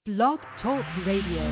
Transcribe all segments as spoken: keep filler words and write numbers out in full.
Blog Talk Radio.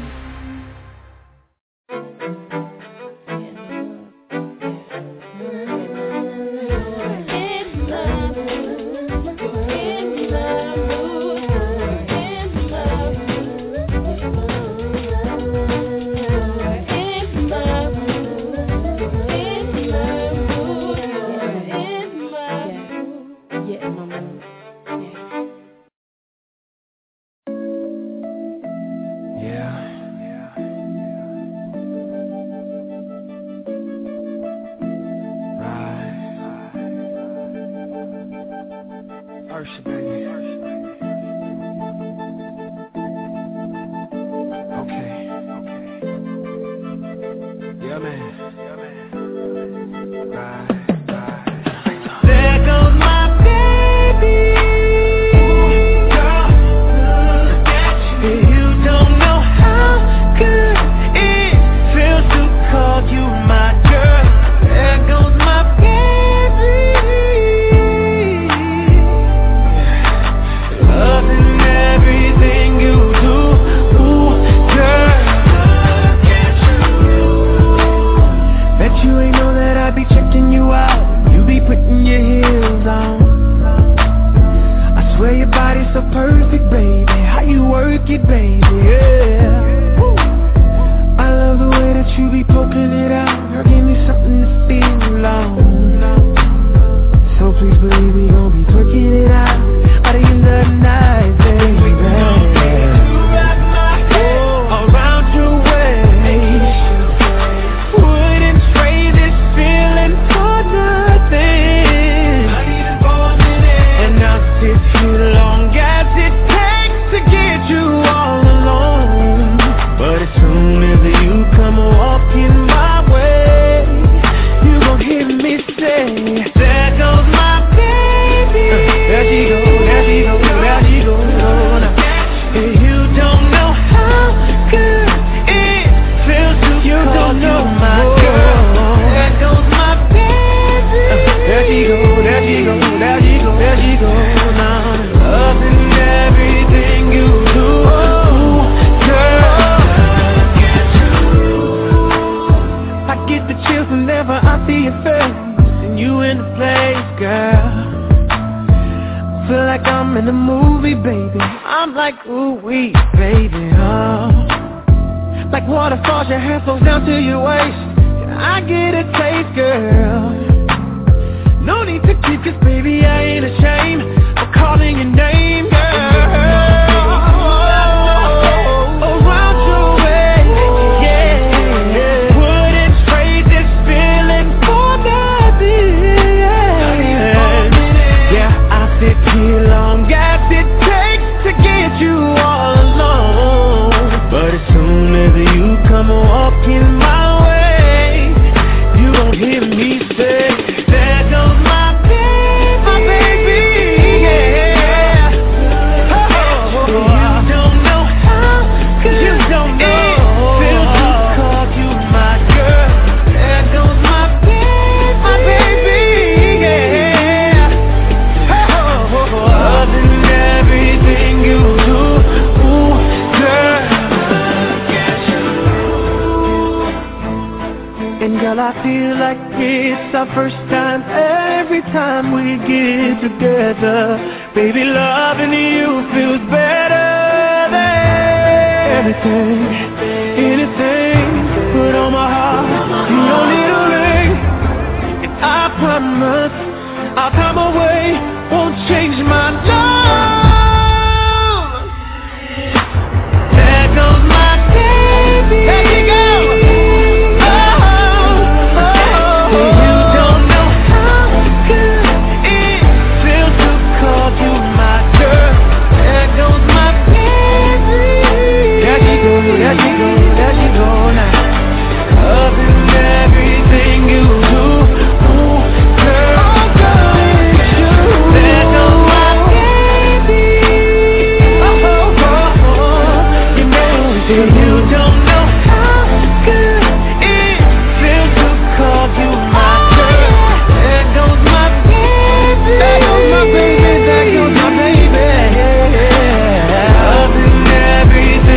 Baby, there goes my baby.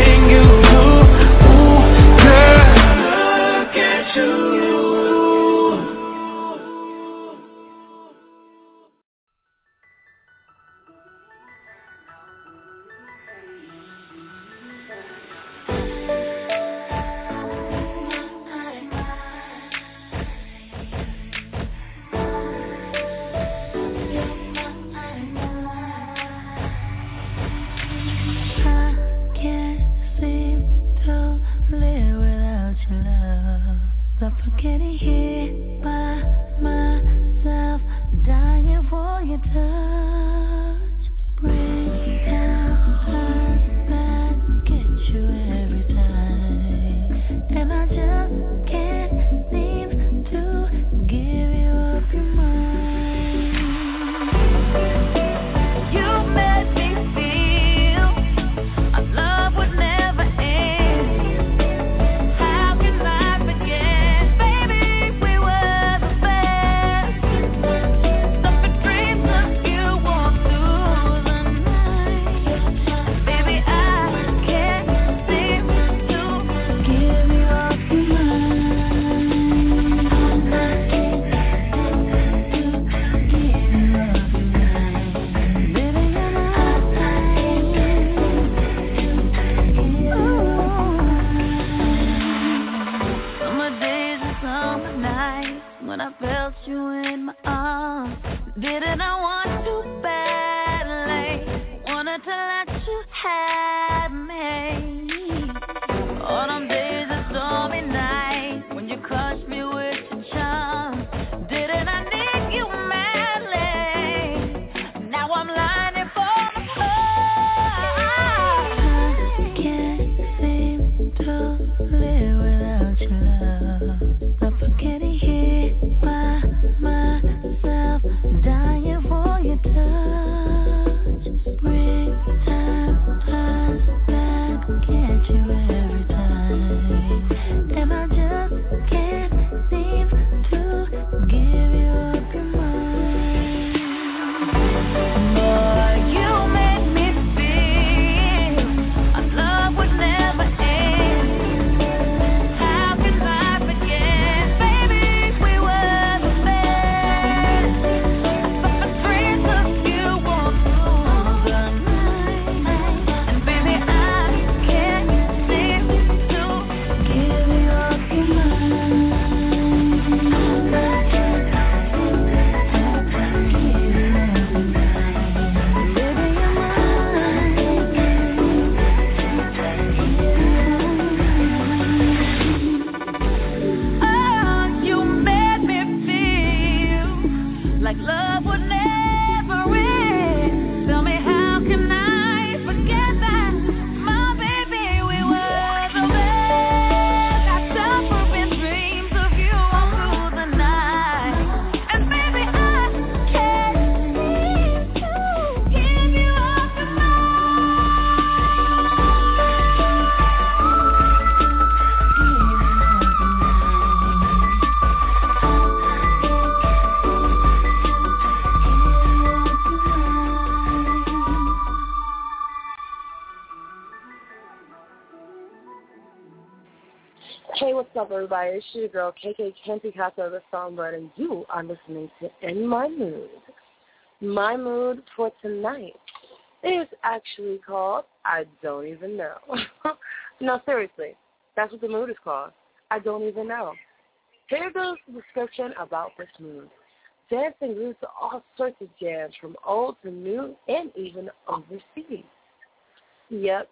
Hey, what's up, everybody? It's your girl, K K Kenty Casa, the Songbird, and you are listening to In My Mood. My mood for tonight is actually called I Don't Even Know. No, seriously, that's what the mood is called. I don't even know. Here goes the description about this mood. Dancing groups to all sorts of jams, from old to new and even overseas. Yep.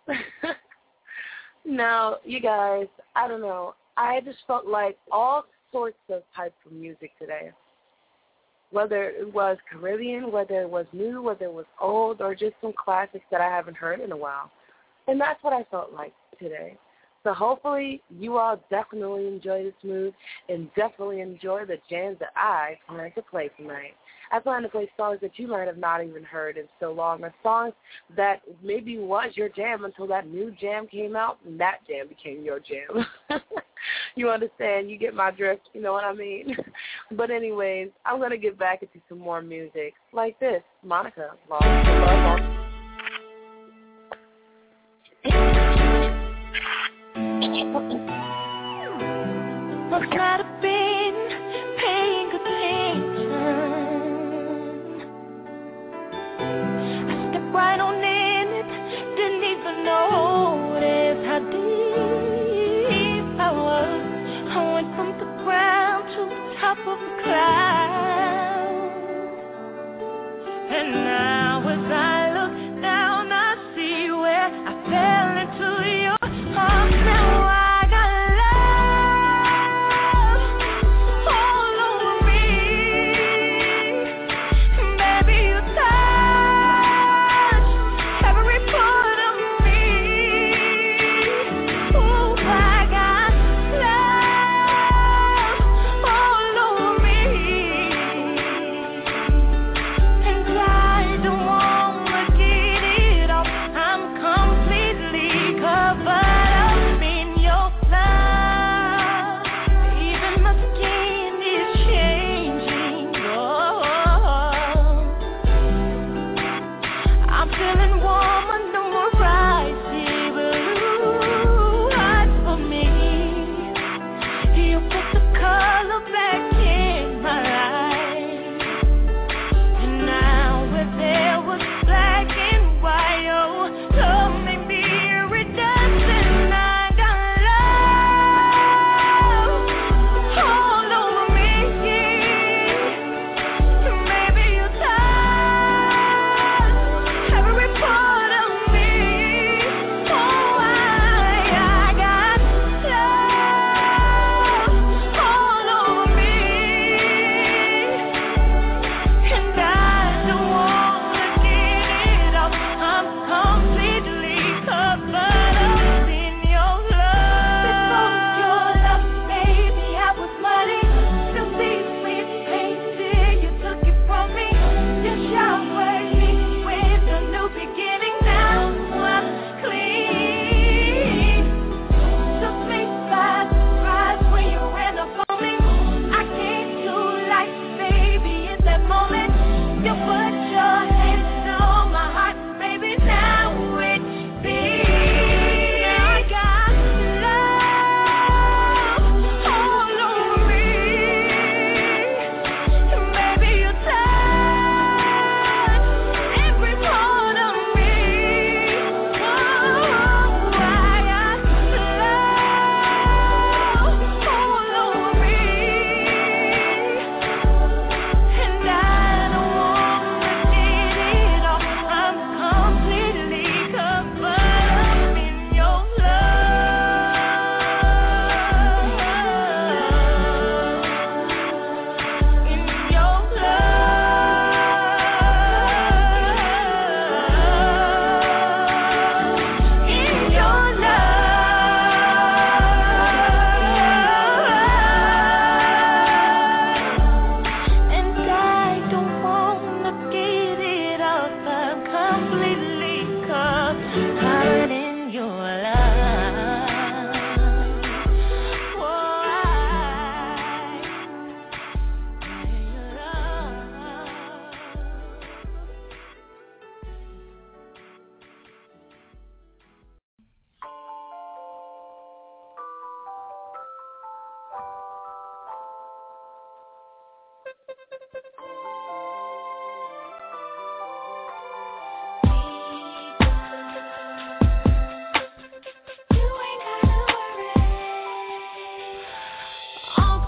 Now, you guys, I don't know. I just felt like all sorts of types of music today. Whether it was Caribbean, whether it was new, whether it was old, or just some classics that I haven't heard in a while. And that's what I felt like today. So hopefully you all definitely enjoy this mood and definitely enjoy the jams that I plan to play tonight. I plan to play songs that you might have not even heard in so long, or songs that maybe was your jam until that new jam came out and that jam became your jam. You understand? You get my drift, you know what I mean? But anyways, I'm going to get back into some more music like this. Monica, Lost in Love. Must not have been paying attention. I stepped right on in it, didn't even notice how deep I was. I went from the ground to the top of the cloud. And now as I look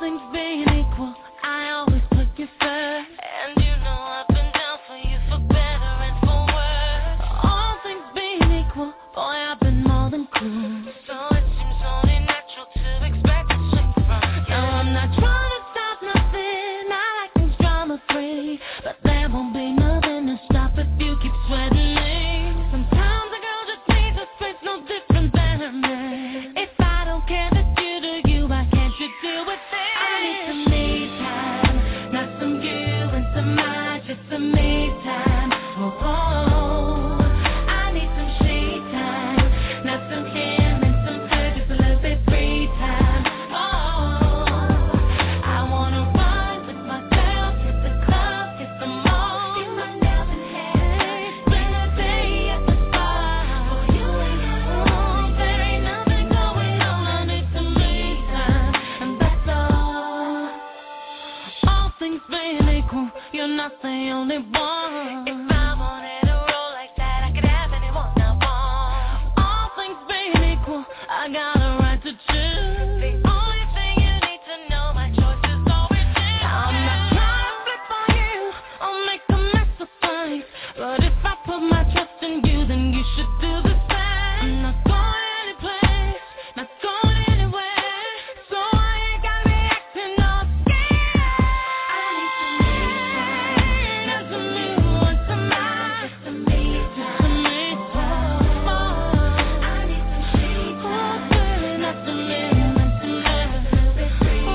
things being equal, I always put you first. And you know I've been down for you for better and for worse. All things being equal, boy, I've been more than cool. So it seems only natural to expect a swing from you. No, I'm not trying to stop nothing, I like things drama free. But there won't be nothing to stop if you keep sweating me. Sometimes a girl just needs a space no different than a man. If I don't care that you do you, why can't you deal with it? I need some me time, not some you and some I, just some me time. Oh, oh, I need some she time, not some him and some her, just a little bit free time. Oh, I wanna run with my girls, hit the club, hit the mall, get my nails and hair, spend a day at the spa. For you and I, there ain't nothing going on. I need some me time, and that's all. All things being equal, you're not the only one. If I wanted a role like that, I could have anyone I want. All things being equal, I got a right to choose. The only thing you need to know, my choice is always you. I'm not trying to flip on you or make a mess of things, but if I put my trust in you, then you should do the same. I'm not going any place, not going anywhere, so I ain't gotta be acting all scared. I need some me time, not some you and some I, just some me time, some me time. Oh, I need some she time, oh, not some him and some her, oh, let it breathe.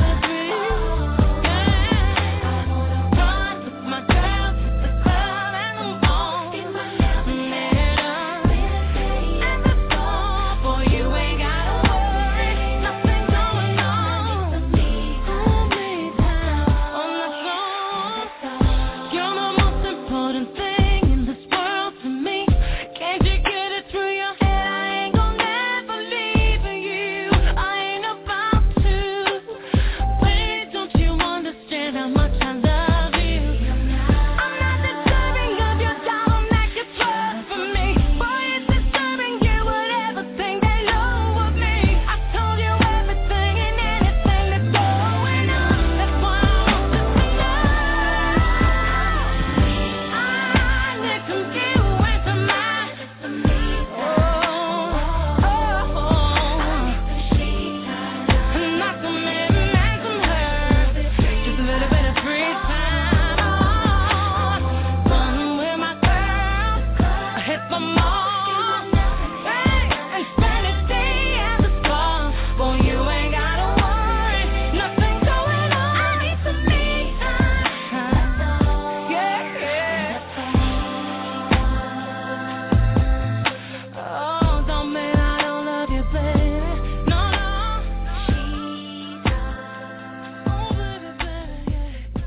Yeah, I wanna run with my girls, hit the club and the mall, get my nails and hair done, and the song. For you ain't gotta worry, nothing going on. Oh, me time, on the song. You're the most important thing in this world to me. Can't you get it through your head? I ain't gonna never leave you. I ain't about to. Wait, don't you understand how much I love you? I'm not deserving of your dollar that you trust for me. Boy, it's disturbing you would ever think they know of me. I told you everything and anything that's going on. That's why I want you to know. I need some you and some I, just some me time. Oh, oh, she time, not some him and some her, just a little bit of free time. Oh, run with my girl, hit the mall, hey, and spend a day at the spa. Boy, you ain't gotta worry, nothing going on. I need some me time, yeah, yeah. Oh, don't mean I don't love you, baby. No, no. She time, oh, baby, baby, yeah.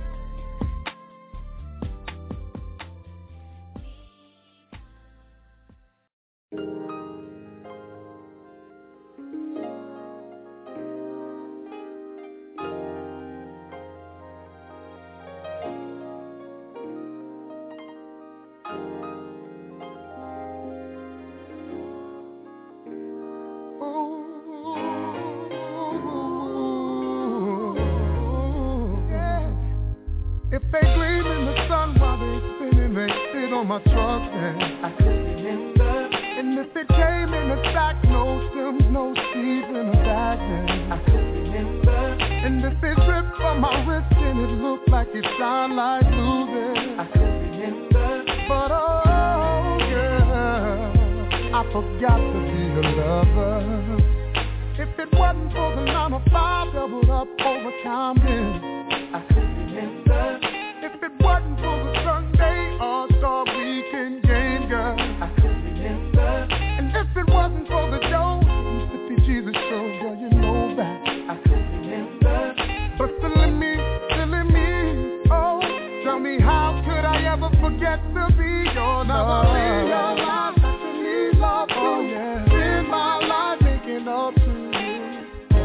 If they gleam in the sun while they spinning, they sit on my truck stand. I could remember. And if it came in a sack, no stems, no seeds in a bag, then I could remember. And if it dripped from my wrist and it looked like it shined like blue, then I could remember. But oh yeah, I forgot to be a lover. If it wasn't for the nine to five doubled up overtime, then I could remember. If it wasn't for the Sunday All-Star Weekend game, girl, I could remember. And if it wasn't for the Joe Mississippi Jesus show, girl, you know that I could remember. But silly me, silly me, oh, tell me how could I ever forget to be your love? Now I realize that you need love, oh yeah. Spend my life making up to you.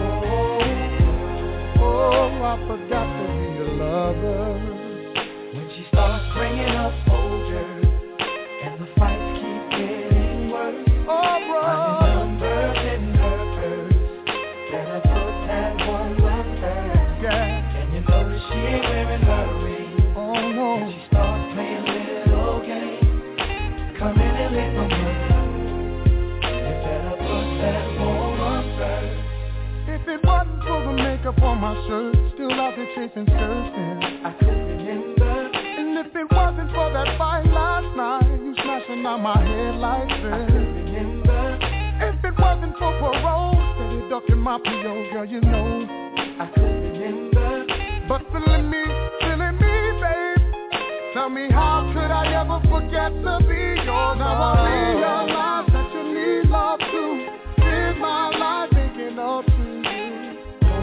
Oh, oh, I forgot to be a lover. When she starts bringing up soldiers and the fights keep getting worse, oh bro, I remember in her purse that I put that one last time. chasing skirts then. I could remember. And if it wasn't for that fight last night, you smashing on my head like this. I could remember. If it wasn't for parole, steady ducking my P O, girl, you know I could remember. But feeling me, feeling me, babe. Tell me how could I ever forget to be yours? Now I realize that you need love too. Live my life thinking of you.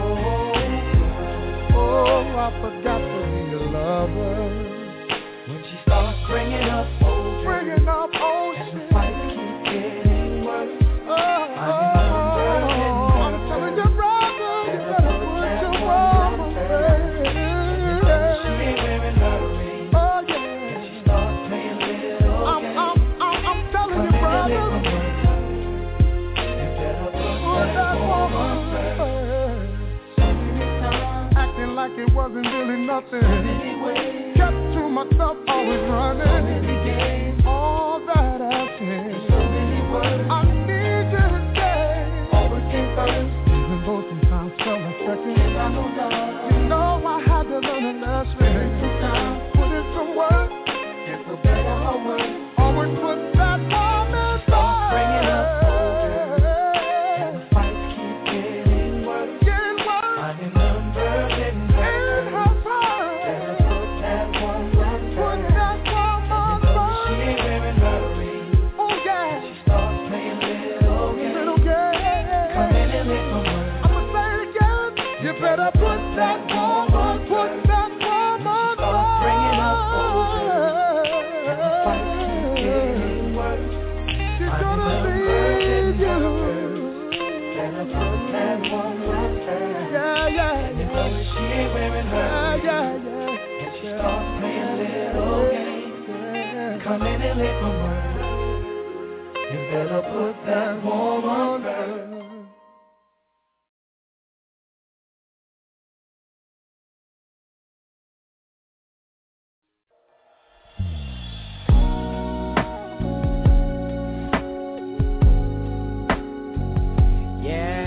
Oh, oh, I forgot to be a lover. When she starts bringing up old, bringing up old and shit, the fights keep getting worse. Oh, oh, oh, I'm telling your brother, you better put your mama first. She ain't wearing her ring. Oh yeah. And she starts playing little I'm, games. I'm, I'm, I'm telling you, brother. You better put Put that woman first. first. So many times, Acting like it wasn't really nothing. so many ways, Kept to myself, always so running. many games, All that I've seen. so many words. I need you to stay. Always came first. Even though sometimes felt like second. And I know love. You know I had to learn a lesson. Some time, Put in some work. and for better or worse, Always put that woman Start bringing up first. and the fights keep getting worse. Getting worse. Finding numbers in In her her purse. purse. Better put that woman Put first. that woman Even though she first. ain't wearing her ring, Oh yeah. she starts playing little games. Little girl. Come in and lick my words. I'ma say it again. You better put that woman, put that woman Start bringing up old first. and the fights keep getting worse. She's Finding gonna numbers leave in her you. purse. Better put that woman first. Yeah, yeah, Even though she ain't wearing her yeah, ring, yeah, yeah. and she starts playing little games. Come in and lick my words. You better put that woman first. Yeah.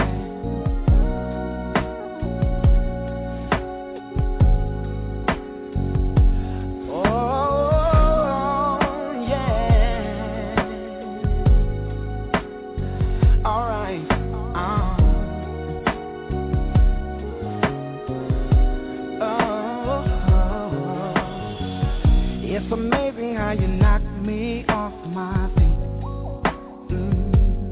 Oh, yeah. All right. Uh. Oh, it's amazing how you knock me off my feet. Mm.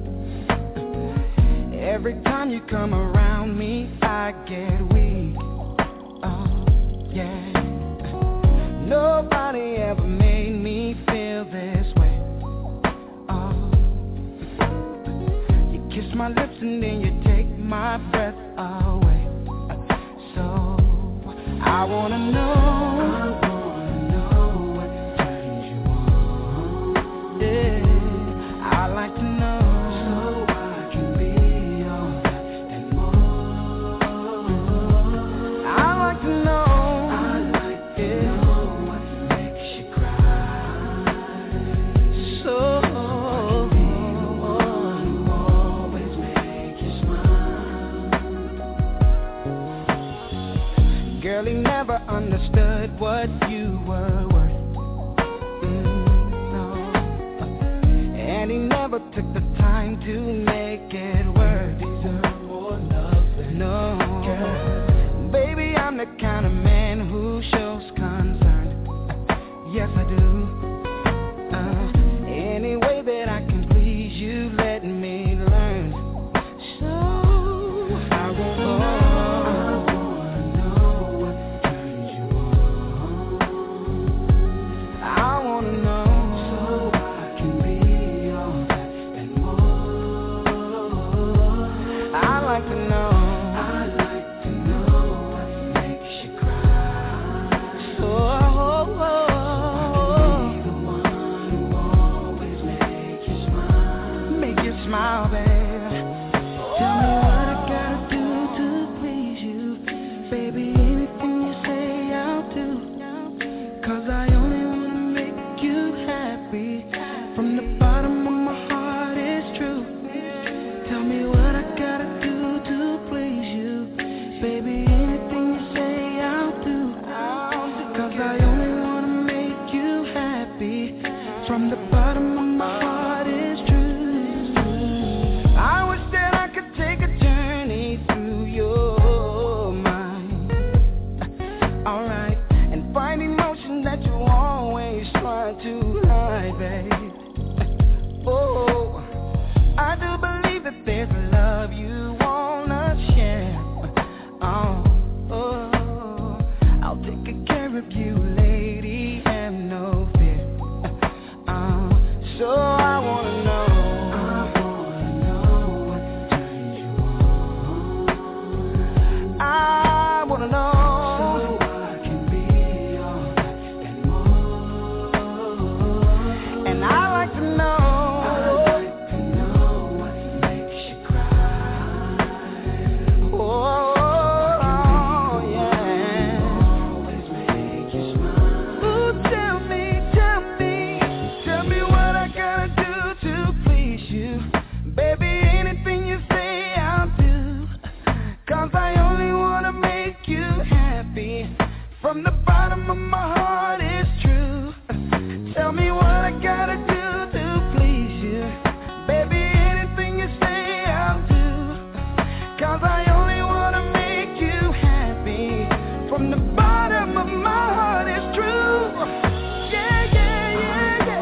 Every time you come around me, I get weak. Oh, yeah. Nobody ever made me feel this way. Oh, you kiss my lips and then you take my breath away. So I wanna know. I wanna know what turns you on. Yeah, I like to know. Girl, he never understood what you were worth. Mm, no. And he never took the time to make it worth. Deserve more nothing. No. Girl. Baby, I'm the kind of man who shows concern. Yes, I do. Uh, any way that I can please you, let me learn. So I won't know. Smile, babe. Tell me what I gotta do to please you. Baby, anything you say I'll do. Cause I only wanna make you happy. From the bottom of my heart, it's true. Tell me what I gotta do to please you. Baby, anything you say I'll do. from the bottom of my heart, it's true. Tell me what I gotta do to please you. Baby, anything you say I'll do. Cause I only wanna make you happy. From the bottom of my heart, it's true. Yeah, yeah, yeah, yeah.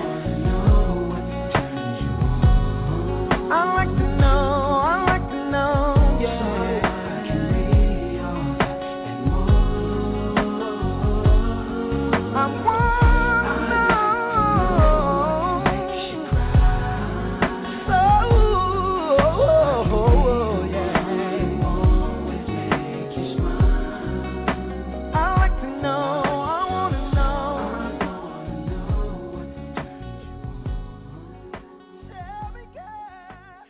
I like to know, I like to know, yeah. I wanna know. Oh, yeah. I like to know, I wanna know. Tell me, girl.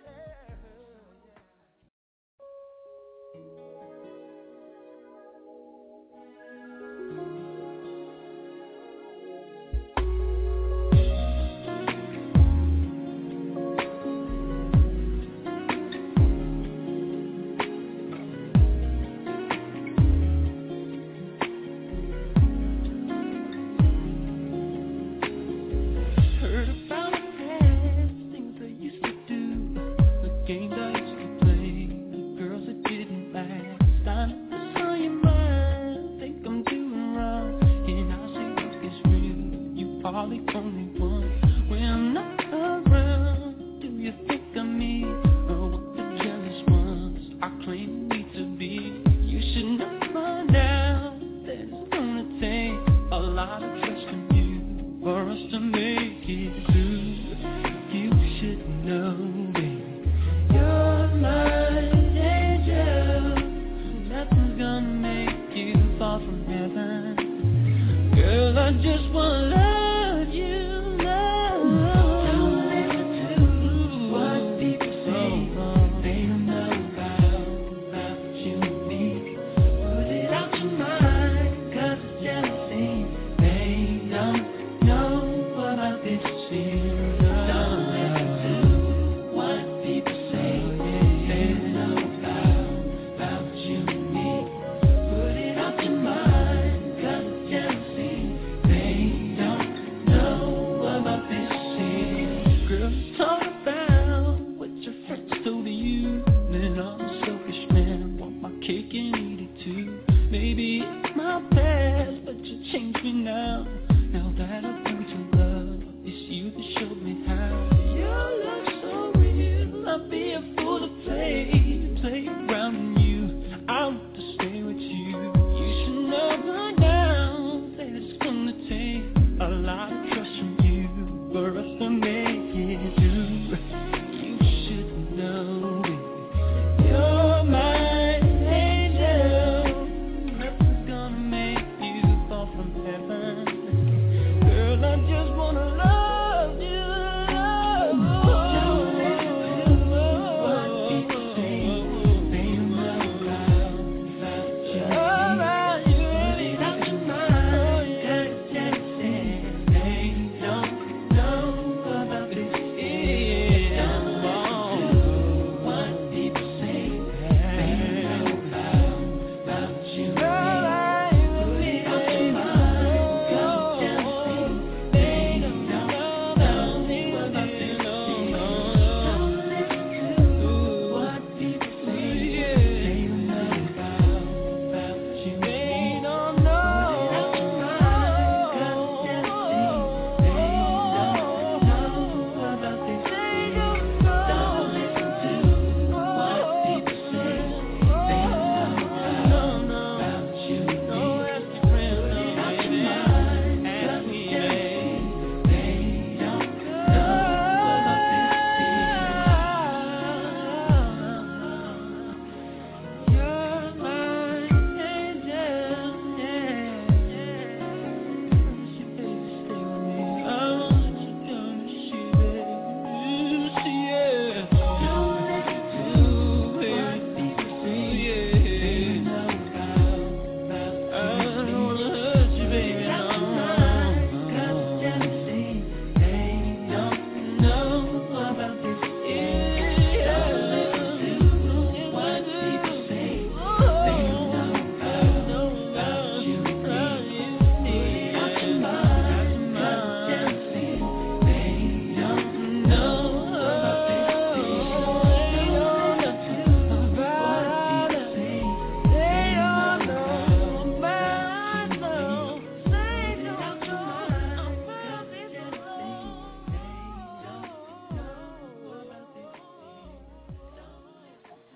Heard about the past, things I used to do, the games I used to play, the girls that didn't last. I never saw your mind, think I'm doing wrong, and I say love is real, you are the only one. When I'm not around, do you think of me, or what the jealous ones I claim me to be? You should know by now that it's gonna take a lot of trust from you for us to make it through. You should know, baby, you're my angel. Nothing's gonna make you fall from heaven. Girl, I just wanna love you, love. Don't listen to what people say. They don't know about, about you and me. Put it out your mind, cause it's jealousy. They don't know about this feeling. Don't listen to what people say. They don't know about, about you and me. Put it out your mind, cause it's jealousy. They don't know about this feeling. Girl, talk about what your friends told you. Then I'm a selfish man, want my cake and eat it too. Maybe it's my past, but you changed me now. Now that I've learned to love, it's you that showed me how. Your love's so real, I'd be a fool to play, play around in you. I want to stay with you. You should know by now that it's gonna take a lot of trust from you for us to make it through. You should know, baby,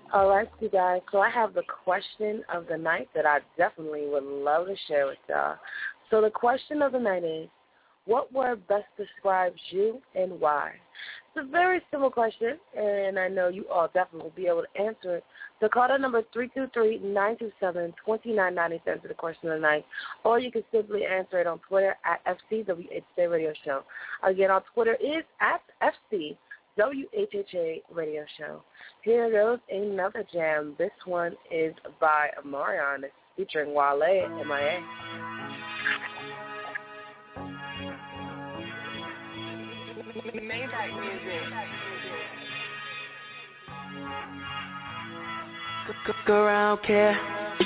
All right, you guys. So I have the question of the night that I definitely would love to share with y'all. So the question of the night is, what word best describes you and why? It's a very simple question, and I know you all definitely will be able to answer it. So call the number three two three, nine two seven, two nine nine seven for the question of the night, or you can simply answer it on Twitter at F C W H H A Radio Show. Again, on Twitter is at F C W H H A Radio Show. Here goes another jam. This one is by Omarion. It's featuring Wale at M I A. Maybach music. Go around, care.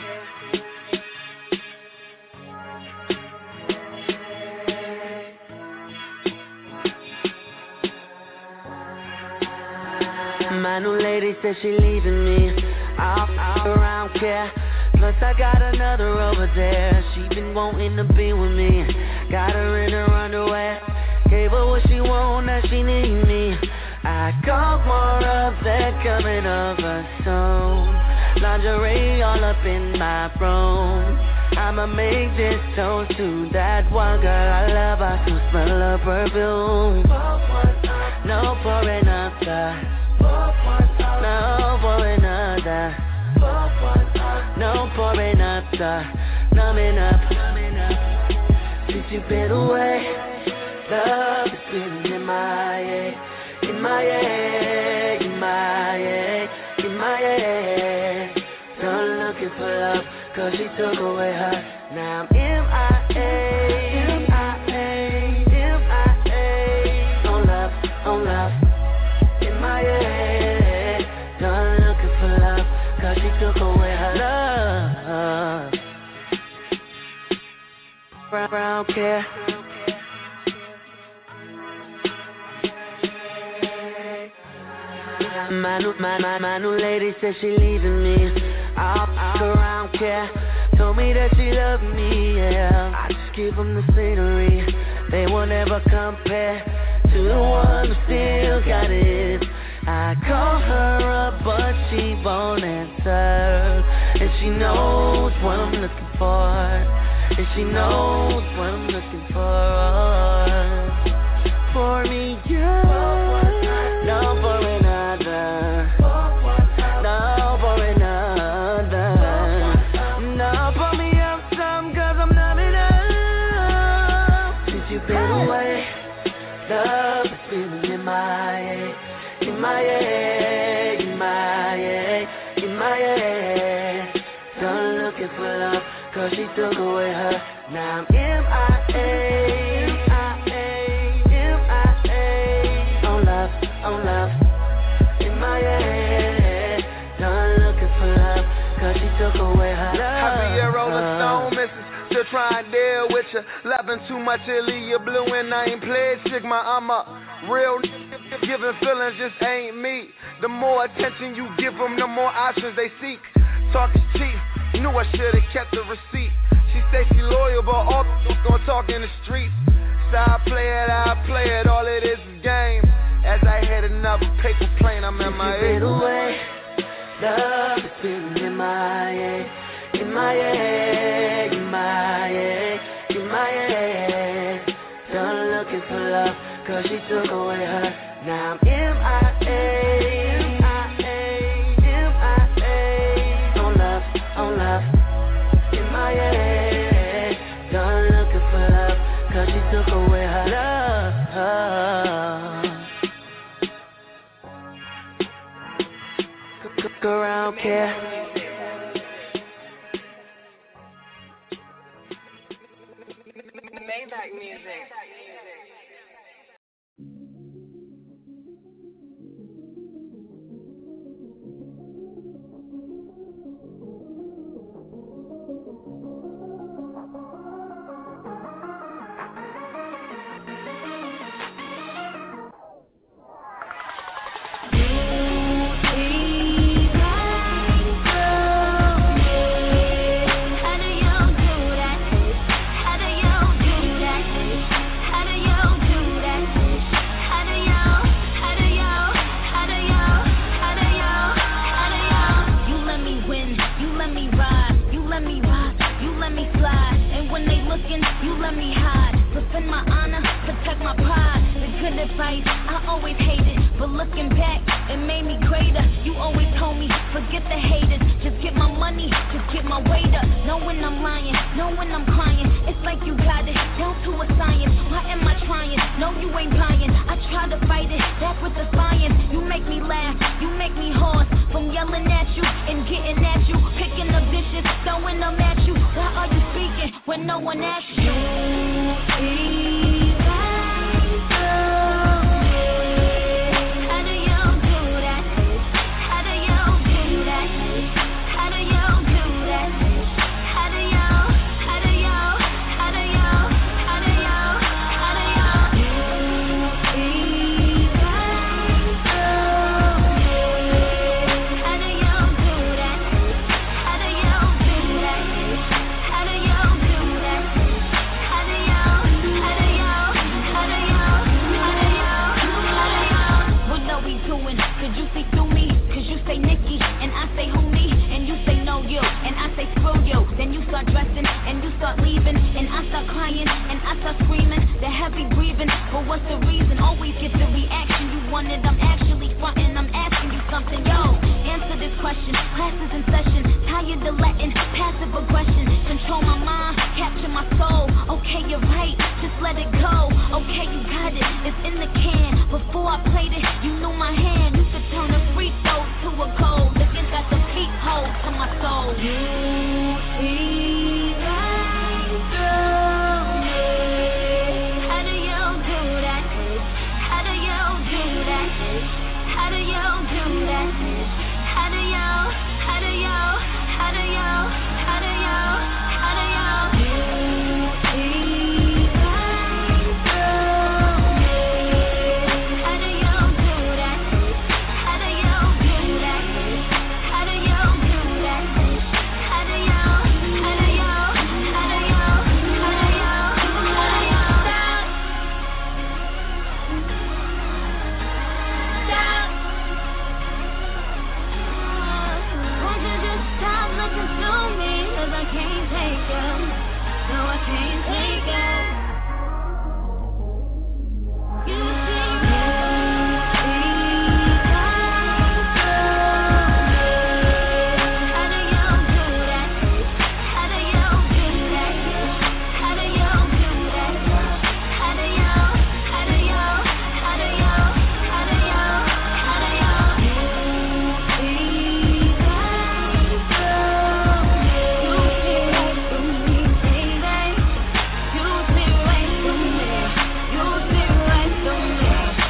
My new lady said she leaving me. I'll, I'll around, care. Plus I got another over there. She been wanting to be with me. Got her in her underwear. Gave her what she want, now she need me. I got more of that coming over soon. Lingerie all up in my room. I'ma make this toast to that one girl I love. I can smell her perfume. No for another. No for another. No for another. Numbing up. Since you've been away, love is feeling in my head, in my head, in my head, in my head. Done looking for love, cause she took away her. Now I'm M I A, M I A, M I A. On love, on love, in my head. Done looking for love, cause she took away her love. Brown, brown care. My new, my, my, my new lady said she leaving me. I'll ask around, care. Told me that she loved me, yeah. I just give them the scenery. They will never compare to the one who still got it. I call her up, but she won't answer. And she knows what I'm looking for. And she knows what I'm looking for. For me, yeah. No for another. No for another. No for me up some, cause I'm not enough. Since you've been away, love is feeling in my head, in my head, in my head, in my head. Done looking for love, cause she took away her. Now I'm M I A, M I A, M I A. On love, on love, in my head. Done looking for love, cause she took away her love. Happy year, Rolling Stone, missus. Still trying to deal with you. Loving too much, Illy, you blue and I ain't played Sigma. I'm a real n***a. Giving feelings just ain't me. The more attention you give them, the more options they seek. Talk is cheap, knew I should've kept the receipt. She say she loyal, but all gon' talk in the streets. So I play it, I play it, all it is is game. As I hit another paper plane, I'm in my head. Away, love is feeling in my head, in my head, in my head, in my head. Done looking for love, cause she took away her. Now I'm M I A, M I A, M I A. On love, on love, in my head. Done looking for love, cause she took away her love. Cook around, care. Maybach music. How do you do that? let me ride, you let me slide. And when they looking, you let me hide. Defend my honor, protect my pride. The good advice, I always hated, but looking back, it made me greater. You always told me, forget the haters, just get my money, just get my weight up. Know when I'm lying, know when I'm crying. It's like you got it, down to a science. Why am I trying? No, you ain't lying. I try to fight it, back with the science. You make me laugh, you make me hoarse. From yelling at you and getting at you, picking up dishes, throwing them at you. Why are you speaking when no one asks you? Then you start dressing and you start leaving, and I start crying and I start screaming, the heavy breathing. But what's the reason? Always get the reaction you wanted. I'm actually fronting, I'm asking you something. Yo, answer this question. Classes in session, tired of letting passive aggression control my mind, capture my soul. Okay, you're right, just let it go. Okay, you got it, it's in the can. Before I played it, you knew my hand. You could turn a free throw to a goal. Look, it got the peephole to my soul. You see right through me. How do you do that? How do you do that? How do you do that? How do you, how do you, how do you, how do you, how do you? You see right through me. How do you do that? How do you do that? How do you do that? How do you, how do you, how do you, how do you, how do you? Stop. Won't you just stop looking through me? 'Cause I can't take it. No, I can't take it. You see me. How do you do that? How do you do that? How do you do that? How do you, how do you, how do you, how do you, how do you? You see right through me. You see right through me, baby. You see right through me. You see right through me.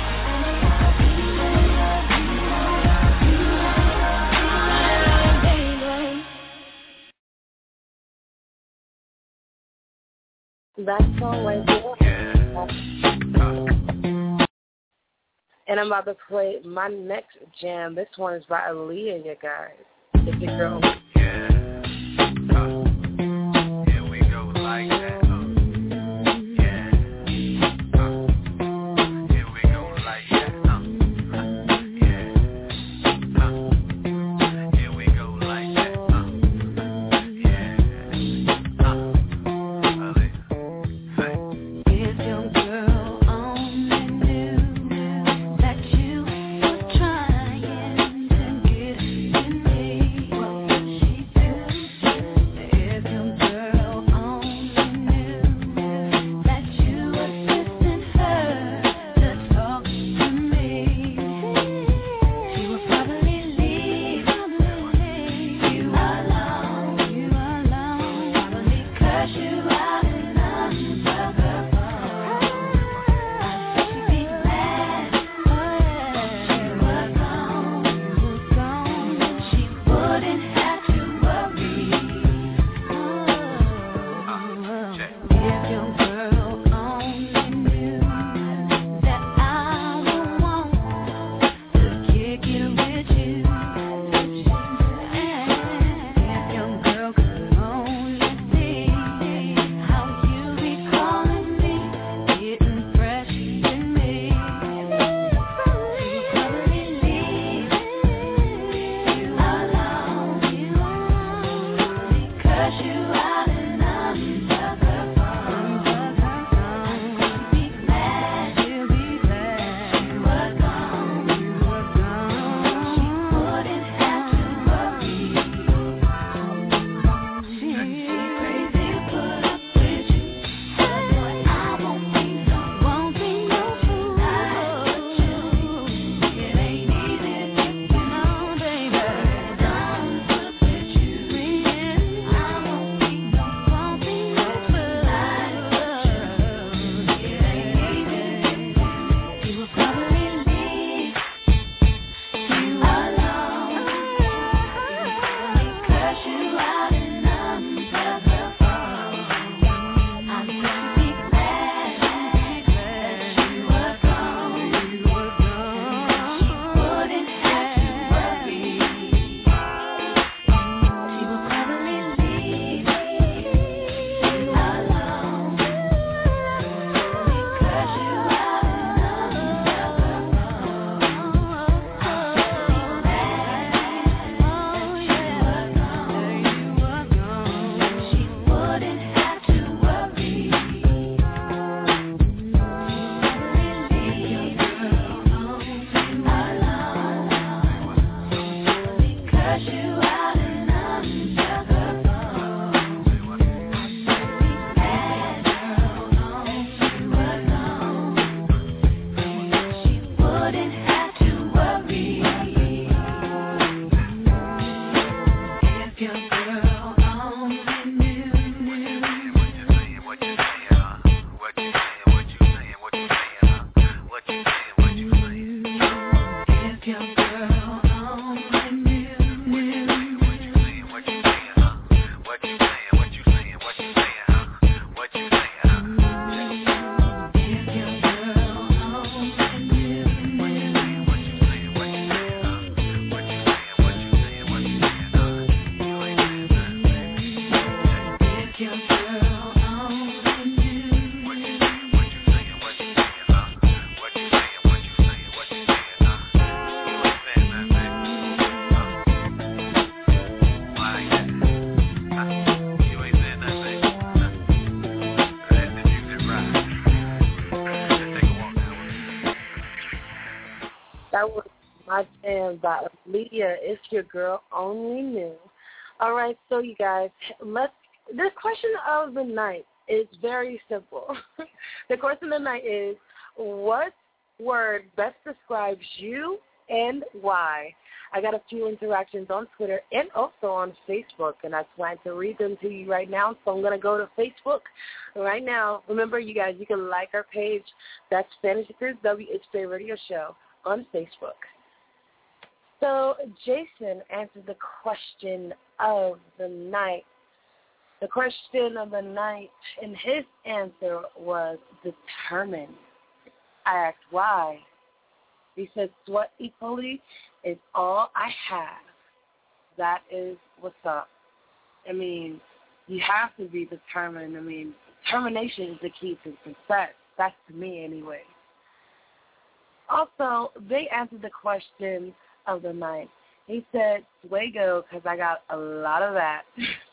That song right there. And I'm about to play my next jam. This one is by Aaliyah, you guys. It's your girl. Here we go like that. Yeah. Here we go like that. Yeah. Here we go like that. Yeah. If your girl only knew that you were trying to get in me, what would she do? That was My Jam by Aaliyah, If Your Girl Only Knew. All right, so you guys, let's. The question of the night is very simple. The question of the night is, what word best describes you and why? I got a few interactions on Twitter and also on Facebook, and I plan to read them to you right now. So I'm going to go to Facebook right now. Remember, you guys, you can like our page. That's Fantasy Cruise W H J Radio Show on Facebook. So Jason answered the question of the night. The question of the night, and his answer was determined. I asked why. He said, sweat equally is all I have. That is what's up. I mean, you have to be determined. I mean, determination is the key to success. That's to me anyway. Also, they answered the question of the night. He said, Swago, because I got a lot of that.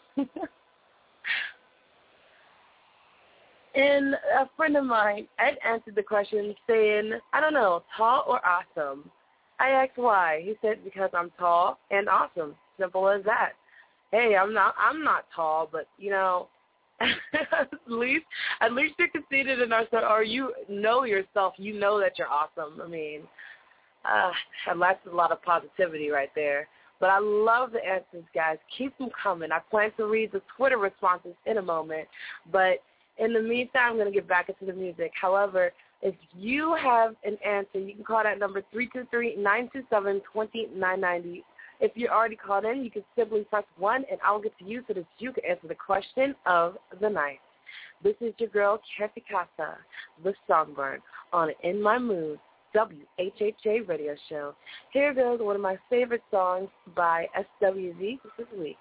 And a friend of mine, Ed, answered the question saying, I don't know, tall or awesome? I asked why. He said, because I'm tall and awesome. Simple as that. Hey, I'm not I'm not tall, but, you know, at least at least you're conceited enough, or you know yourself. You know that you're awesome. I mean, uh, and that's a lot of positivity right there. But I love the answers, guys. Keep them coming. I plan to read the Twitter responses in a moment, but in the meantime, I'm going to get back into the music. However, if you have an answer, you can call that number three two three, nine two seven, two nine nine zero. If you're already called in, you can simply press one, and I'll get to you so that you can answer the question of the night. This is your girl, Kathy Casa, the Songbird, on In My Mood, W H H J Radio Show. Here goes one of my favorite songs by S W Z this week.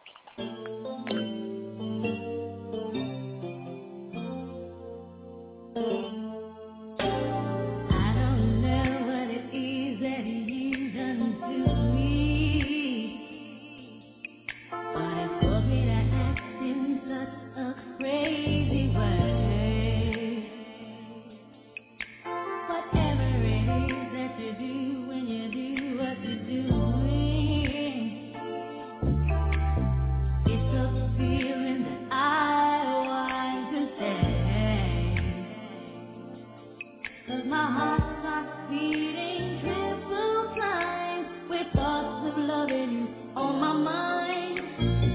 On my mind.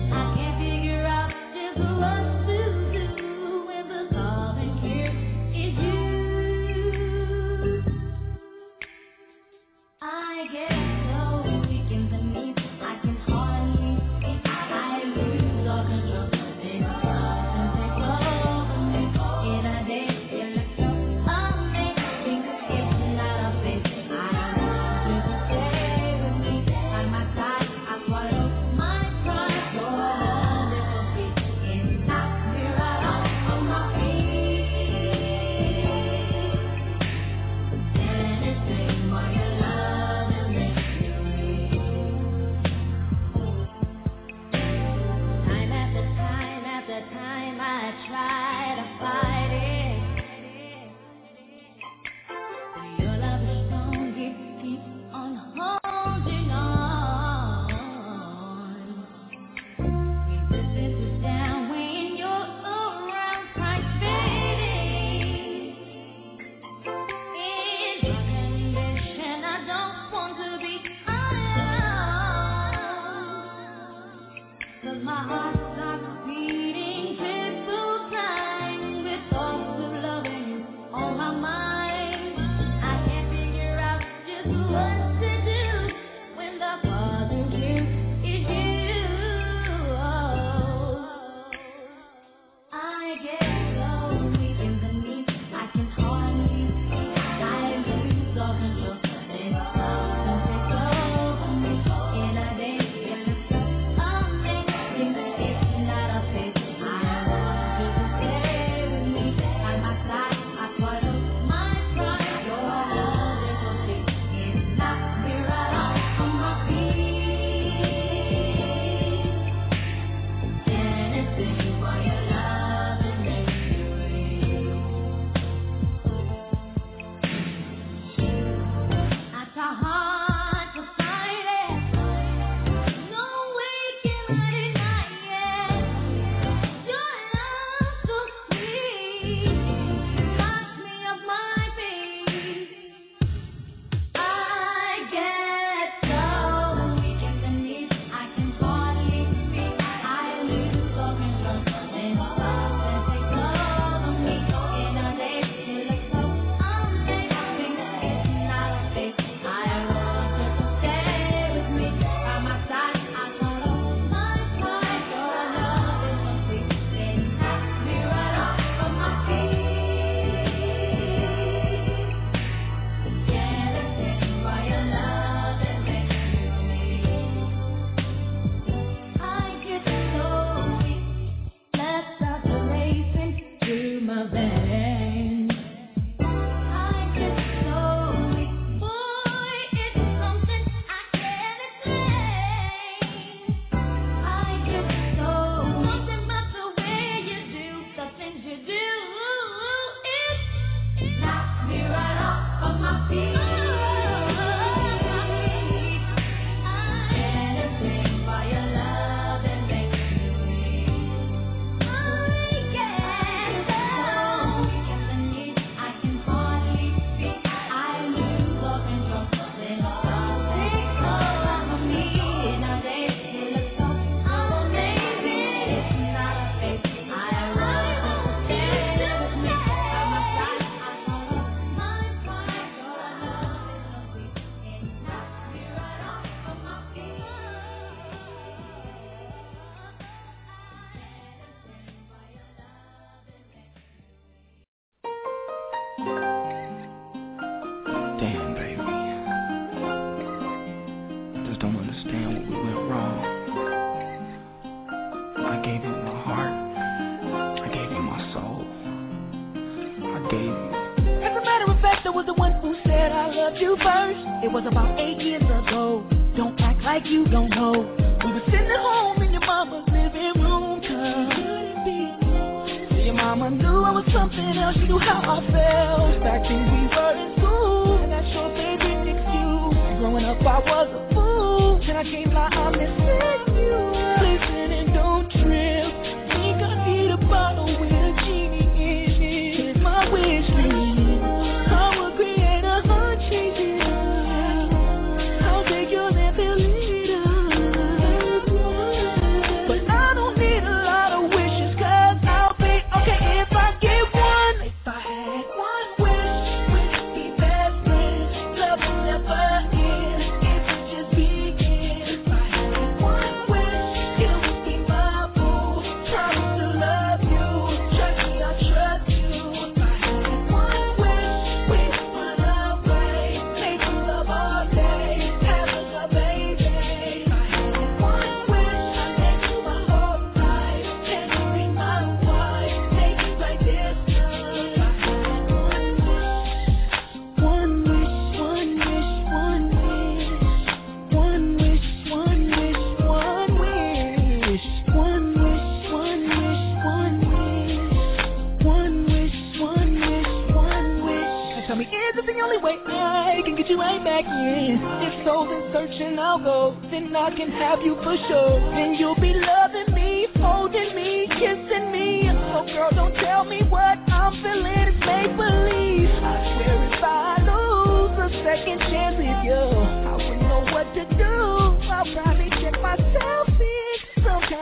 I'll probably check myself in. Sometimes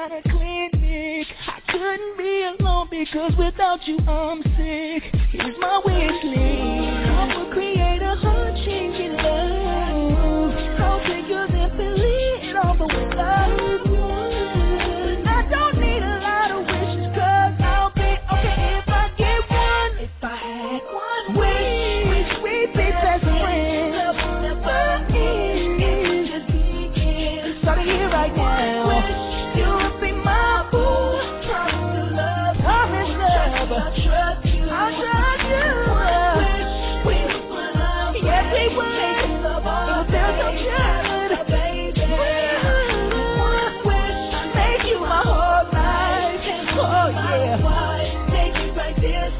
got a clinic. I couldn't be alone because without you I'm sick. Here's my wish list. I will create a heart-changing love. I'll take yours and fill it all the way up. I don't need a lot of wishes, cause I'll be okay if I get one. If I had one wish, wish we'd be best friends. Never end. Just begin. Starting here right now. Wish you would be my boo. Promise to love. Promise love. I trust you. I trust you. Wish we would put up. Yes, we would. Make love all day. It feels so good, baby. Wish I make you my whole life. Oh yeah. Why take it like this?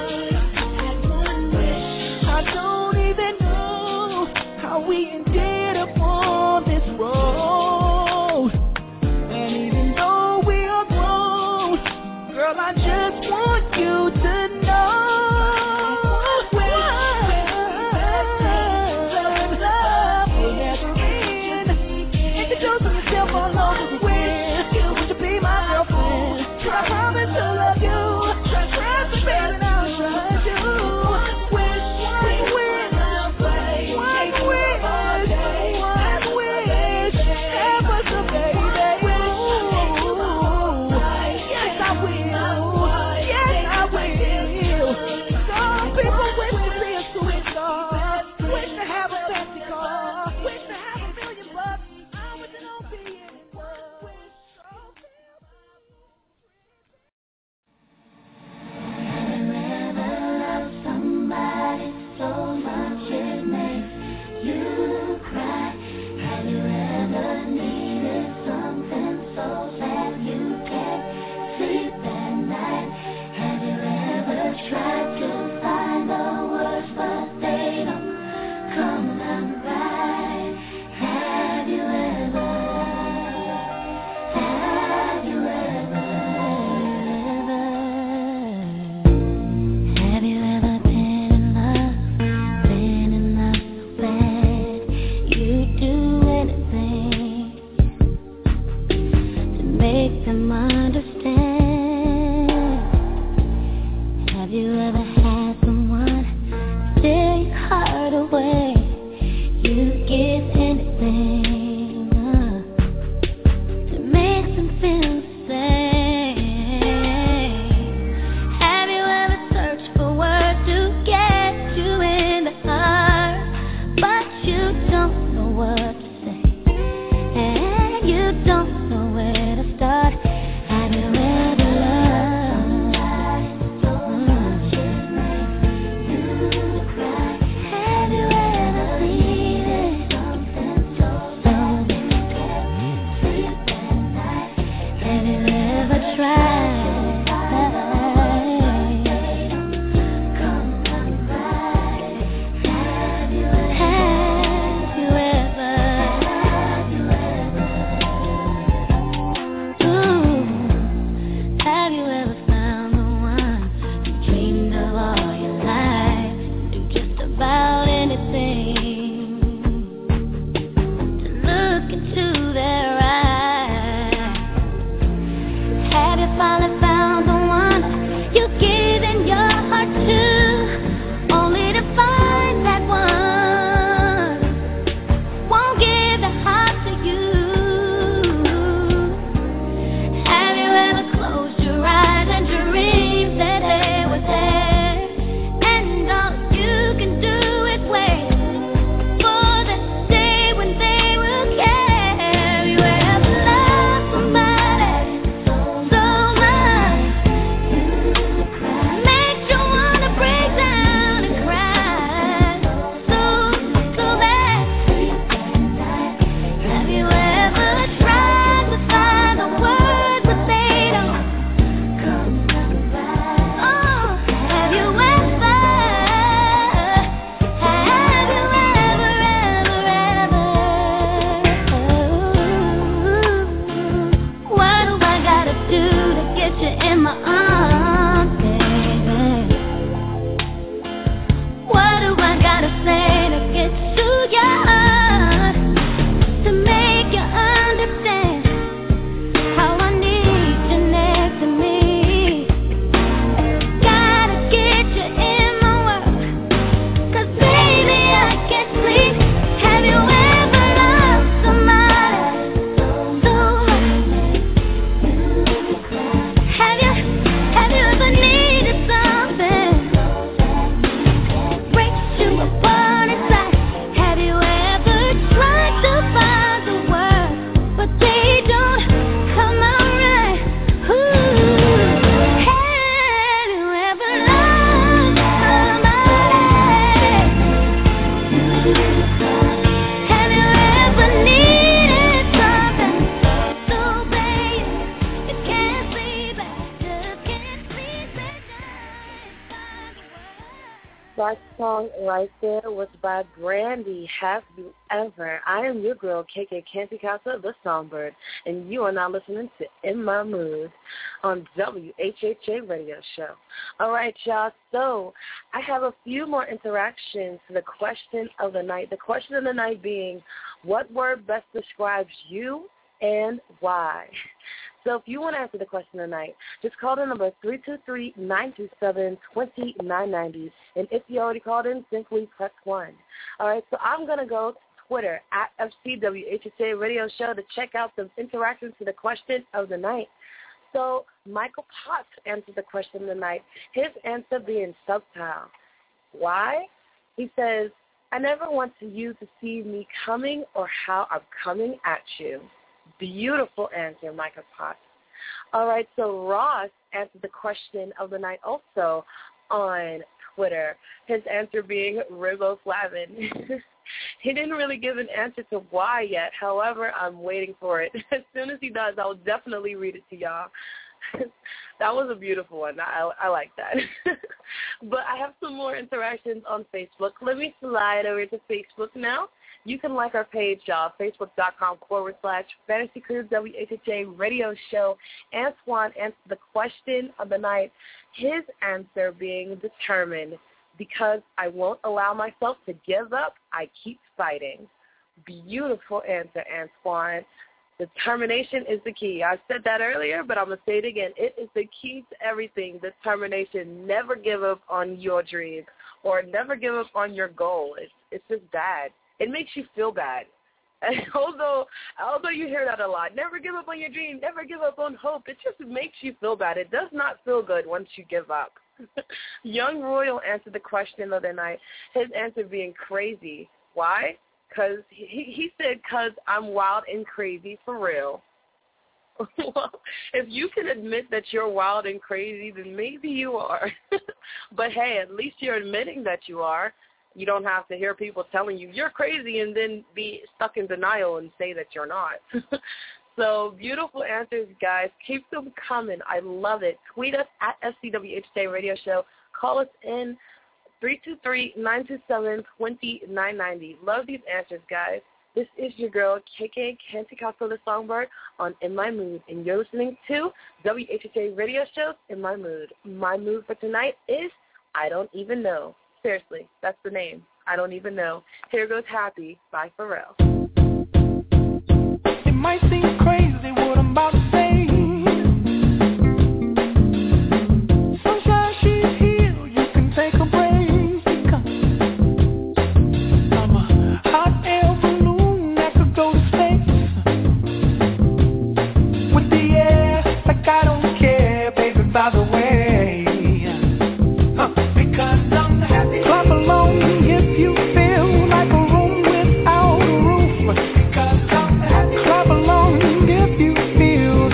I don't even know how we ended up on this road. And even though we are grown, girl, I just want you to know. Love will never end. Introduce yourself all over the wind. Would you be my girlfriend? I promise to love you. Trust me, baby, and I'll trust you. Somebody so much. That song right there was by Brandy, Have You Ever? I am your girl, K K Canty Casa, the Songbird, and you are now listening to In My Mood on W H H A Radio Show. All right, y'all, so I have a few more interactions to the question of the night. The question of the night being, what word best describes you and why? So if you want to answer the question tonight, just call the number three two three, nine two seven, two nine nine zero. And if you already called in, simply press one. All right, so I'm going to go to Twitter at F C W H H A Radio Show to check out some interactions to the question of the night. So Michael Potts answered the question of the night, his answer being subtile. Why? He says, I never want you to see me coming or how I'm coming at you. Beautiful answer, Michael Potts. All right, so Ross answered the question of the night also on Twitter, his answer being riboflavin. He didn't really give an answer to why yet. However, I'm waiting for it. As soon as he does, I'll definitely read it to y'all. That was a beautiful one. I, I like that. But I have some more interactions on Facebook. Let me slide over to Facebook now. You can like our page, y'all, facebook.com forward slash Fantasy Crew W H H A Radio Show. Antoine answered the question of the night, his answer being determined. Because I won't allow myself to give up, I keep fighting. Beautiful answer, Antoine. Determination is the key. I said that earlier, but I'm going to say it again. It is the key to everything, determination. Never give up on your dreams or never give up on your goal. It's, it's just bad. It makes you feel bad. And although, although you hear that a lot, never give up on your dream, never give up on hope, it just makes you feel bad. It does not feel good once you give up. Young Royal answered the question the other night, his answer being crazy. Why? Because he, he said, because I'm wild and crazy for real. Well, if you can admit that you're wild and crazy, then maybe you are. But, hey, at least you're admitting that you are. You don't have to hear people telling you you're crazy and then be stuck in denial and say that you're not. So beautiful answers, guys. Keep them coming. I love it. Tweet us at F C W H J Radio Show. Call us in three two three, nine two seven, two nine nine zero. Love these answers, guys. This is your girl, K K Canty Casa, the Songbird, on In My Mood. And you're listening to W H H A Radio Show, In My Mood. My mood for tonight is I Don't Even Know. Seriously, that's the name. I Don't Even Know. Here goes Happy by Pharrell. It might seem crazy what I'm about to say. Sunshine, she's here. You can take a break. I'm a hot air balloon that could go to space. With the air, like I don't care, baby, by the way. Clap along if you feel like a room without a roof. Clap along if you feel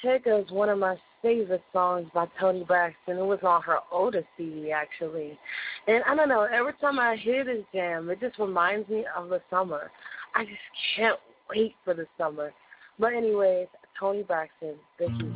Here Goes one of my favorite songs by Toni Braxton. It was on her oldest C D, actually. And I don't know, every time I hear this jam, it just reminds me of the summer. I just can't wait for the summer. But anyways, Toni Braxton, Vicky.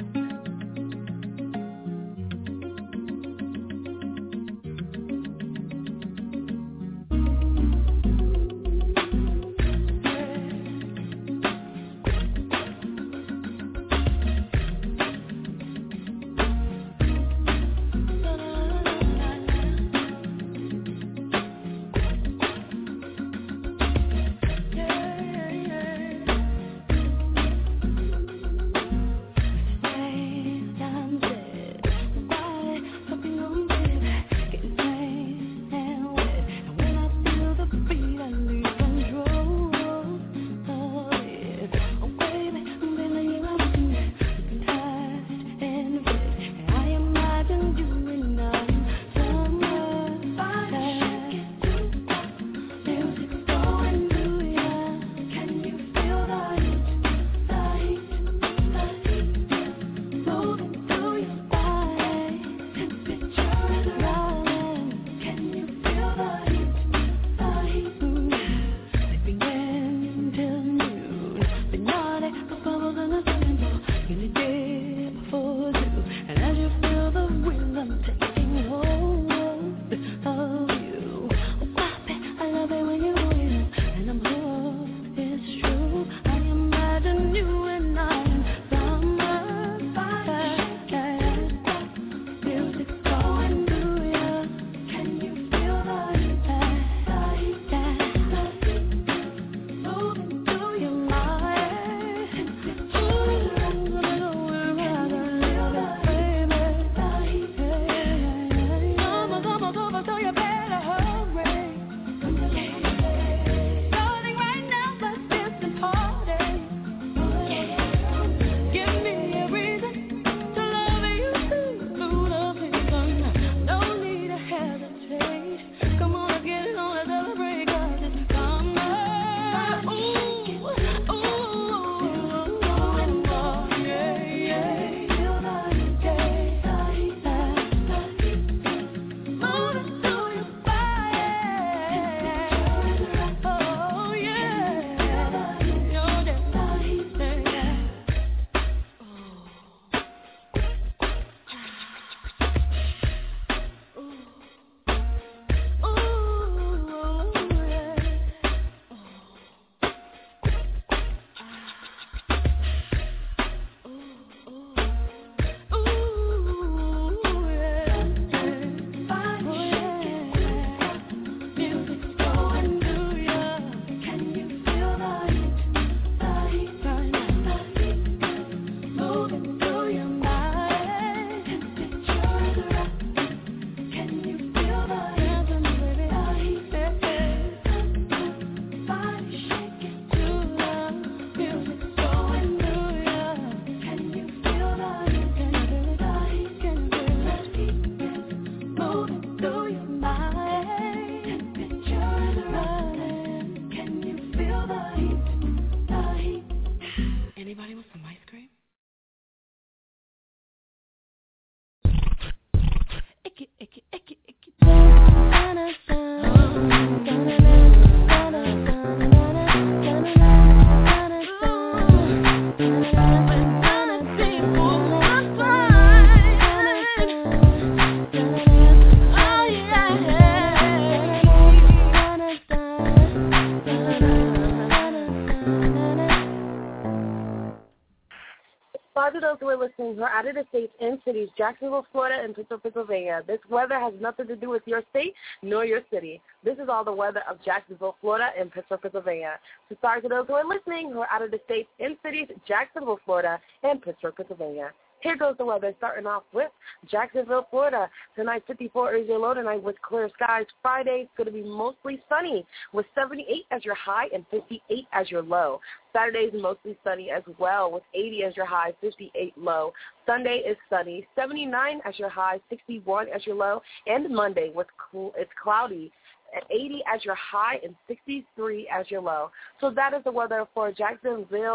To those who are listening who are out of the states and cities, Jacksonville, Florida, and Pittsburgh, Pennsylvania. This weather has nothing to do with your state nor your city. This is all the weather of Jacksonville, Florida, and Pittsburgh, Pennsylvania. So sorry to those who are listening who are out of the states and cities, Jacksonville, Florida, and Pittsburgh, Pennsylvania. Here goes the weather, starting off with Jacksonville, Florida. Tonight, fifty-four is your low tonight with clear skies. Friday, it's going to be mostly sunny with seventy-eight as your high and fifty-eight as your low. Saturday is mostly sunny as well with eighty as your high, fifty-eight low. Sunday is sunny, seventy-nine as your high, sixty-one as your low. And Monday, with cl- it's cloudy at eighty as your high and sixty-three as your low. So that is the weather for Jacksonville,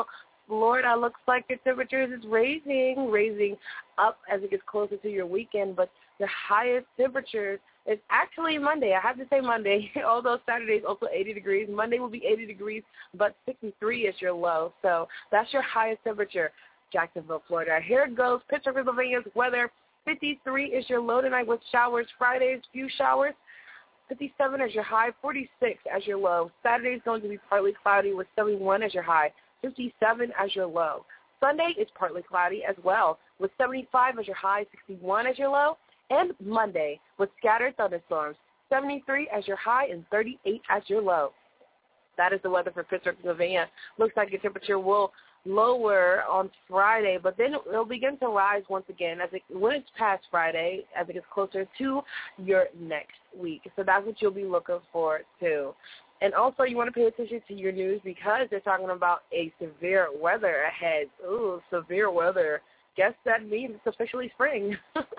Florida, looks like your temperatures is raising, raising up as it gets closer to your weekend, but the highest temperatures is actually Monday. I have to say Monday, although Saturday is also eighty degrees. Monday will be eighty degrees, but sixty-three is your low. So that's your highest temperature, Jacksonville, Florida. Here it goes. Pittsburgh, Pennsylvania's weather. fifty-three is your low tonight with showers. Fridays, few showers. fifty-seven is your high. forty-six as your low. Saturday is going to be partly cloudy with seventy-one as your high. fifty-seven as your low. Sunday is partly cloudy as well with seventy-five as your high. sixty-one as your low. And Monday with scattered thunderstorms. seventy-three as your high and thirty-eight as your low. That is the weather for Pittsburgh, Pennsylvania. Looks like your temperature will lower on Friday, but then it'll begin to rise once again as it, when it's past Friday, as it gets closer to your next week. So that's what you'll be looking for, too. And also, you want to pay attention to your news because they're talking about a severe weather ahead. Ooh, severe weather. Guess that means it's officially spring.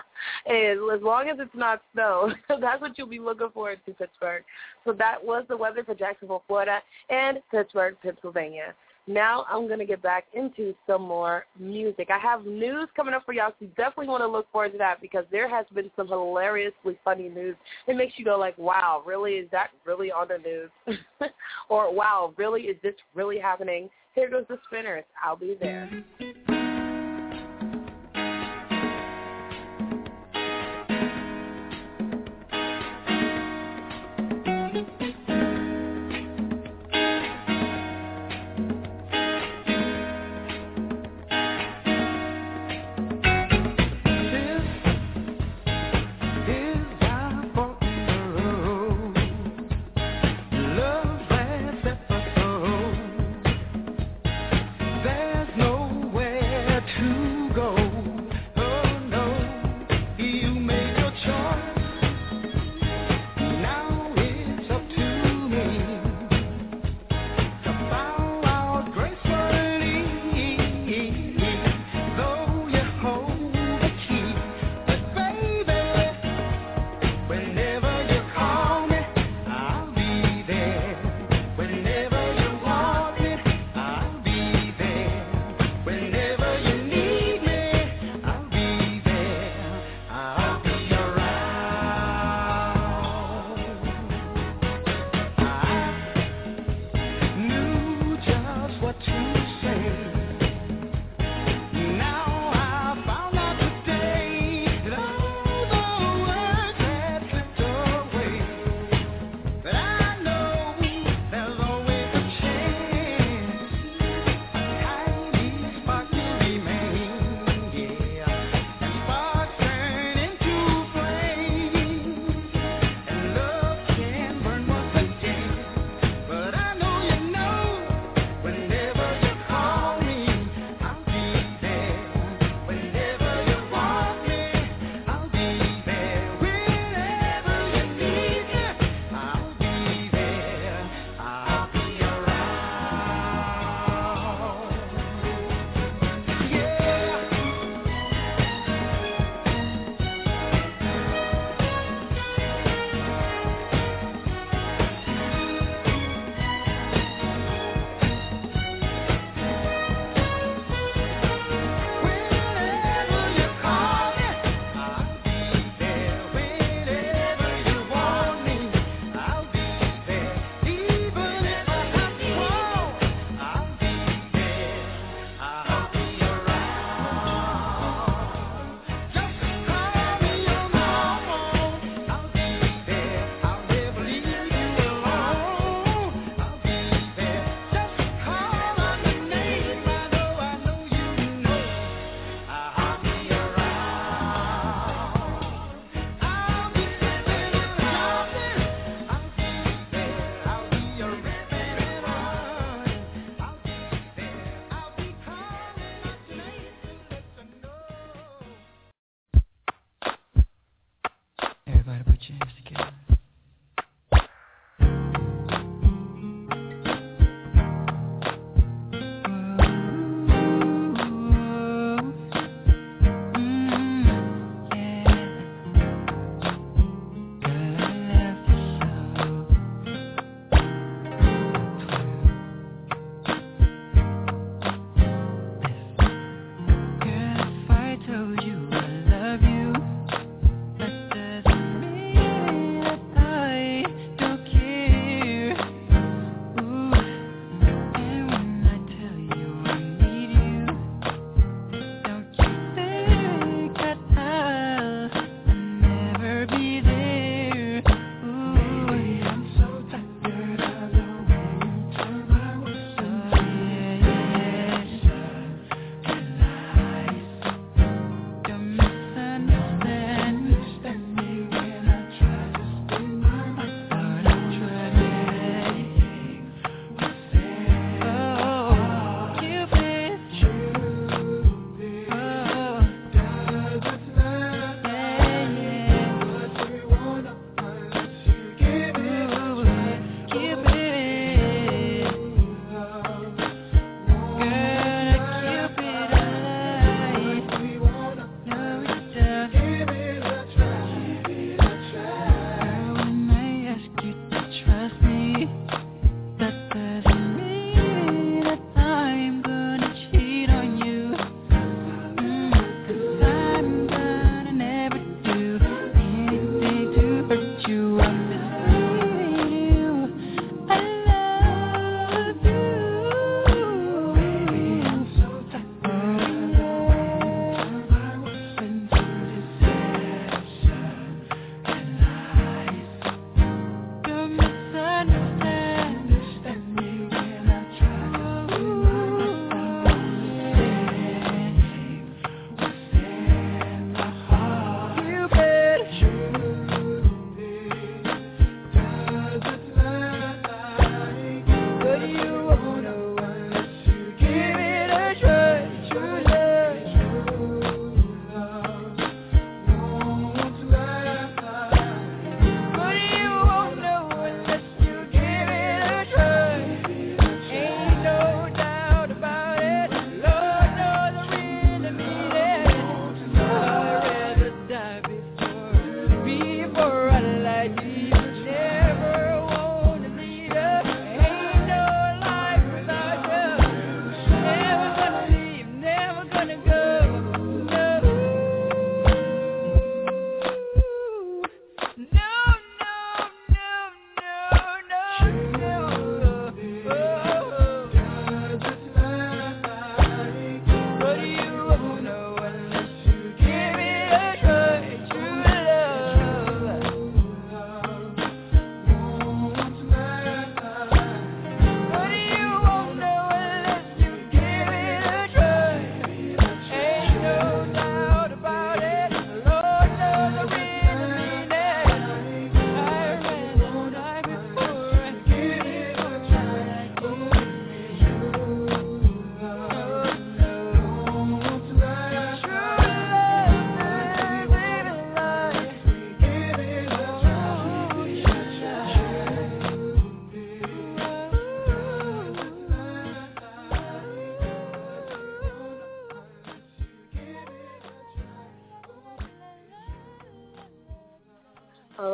And as long as it's not snow, that's what you'll be looking forward to, Pittsburgh. So that was the weather for Jacksonville, Florida, and Pittsburgh, Pennsylvania. Now I'm going to get back into some more music. I have news coming up for y'all, so you definitely want to look forward to that because there has been some hilariously funny news. It makes you go like, wow, really? Is that really on the news? Or, wow, really? Is this really happening? Here goes the Spinners. I'll be there. There's nowhere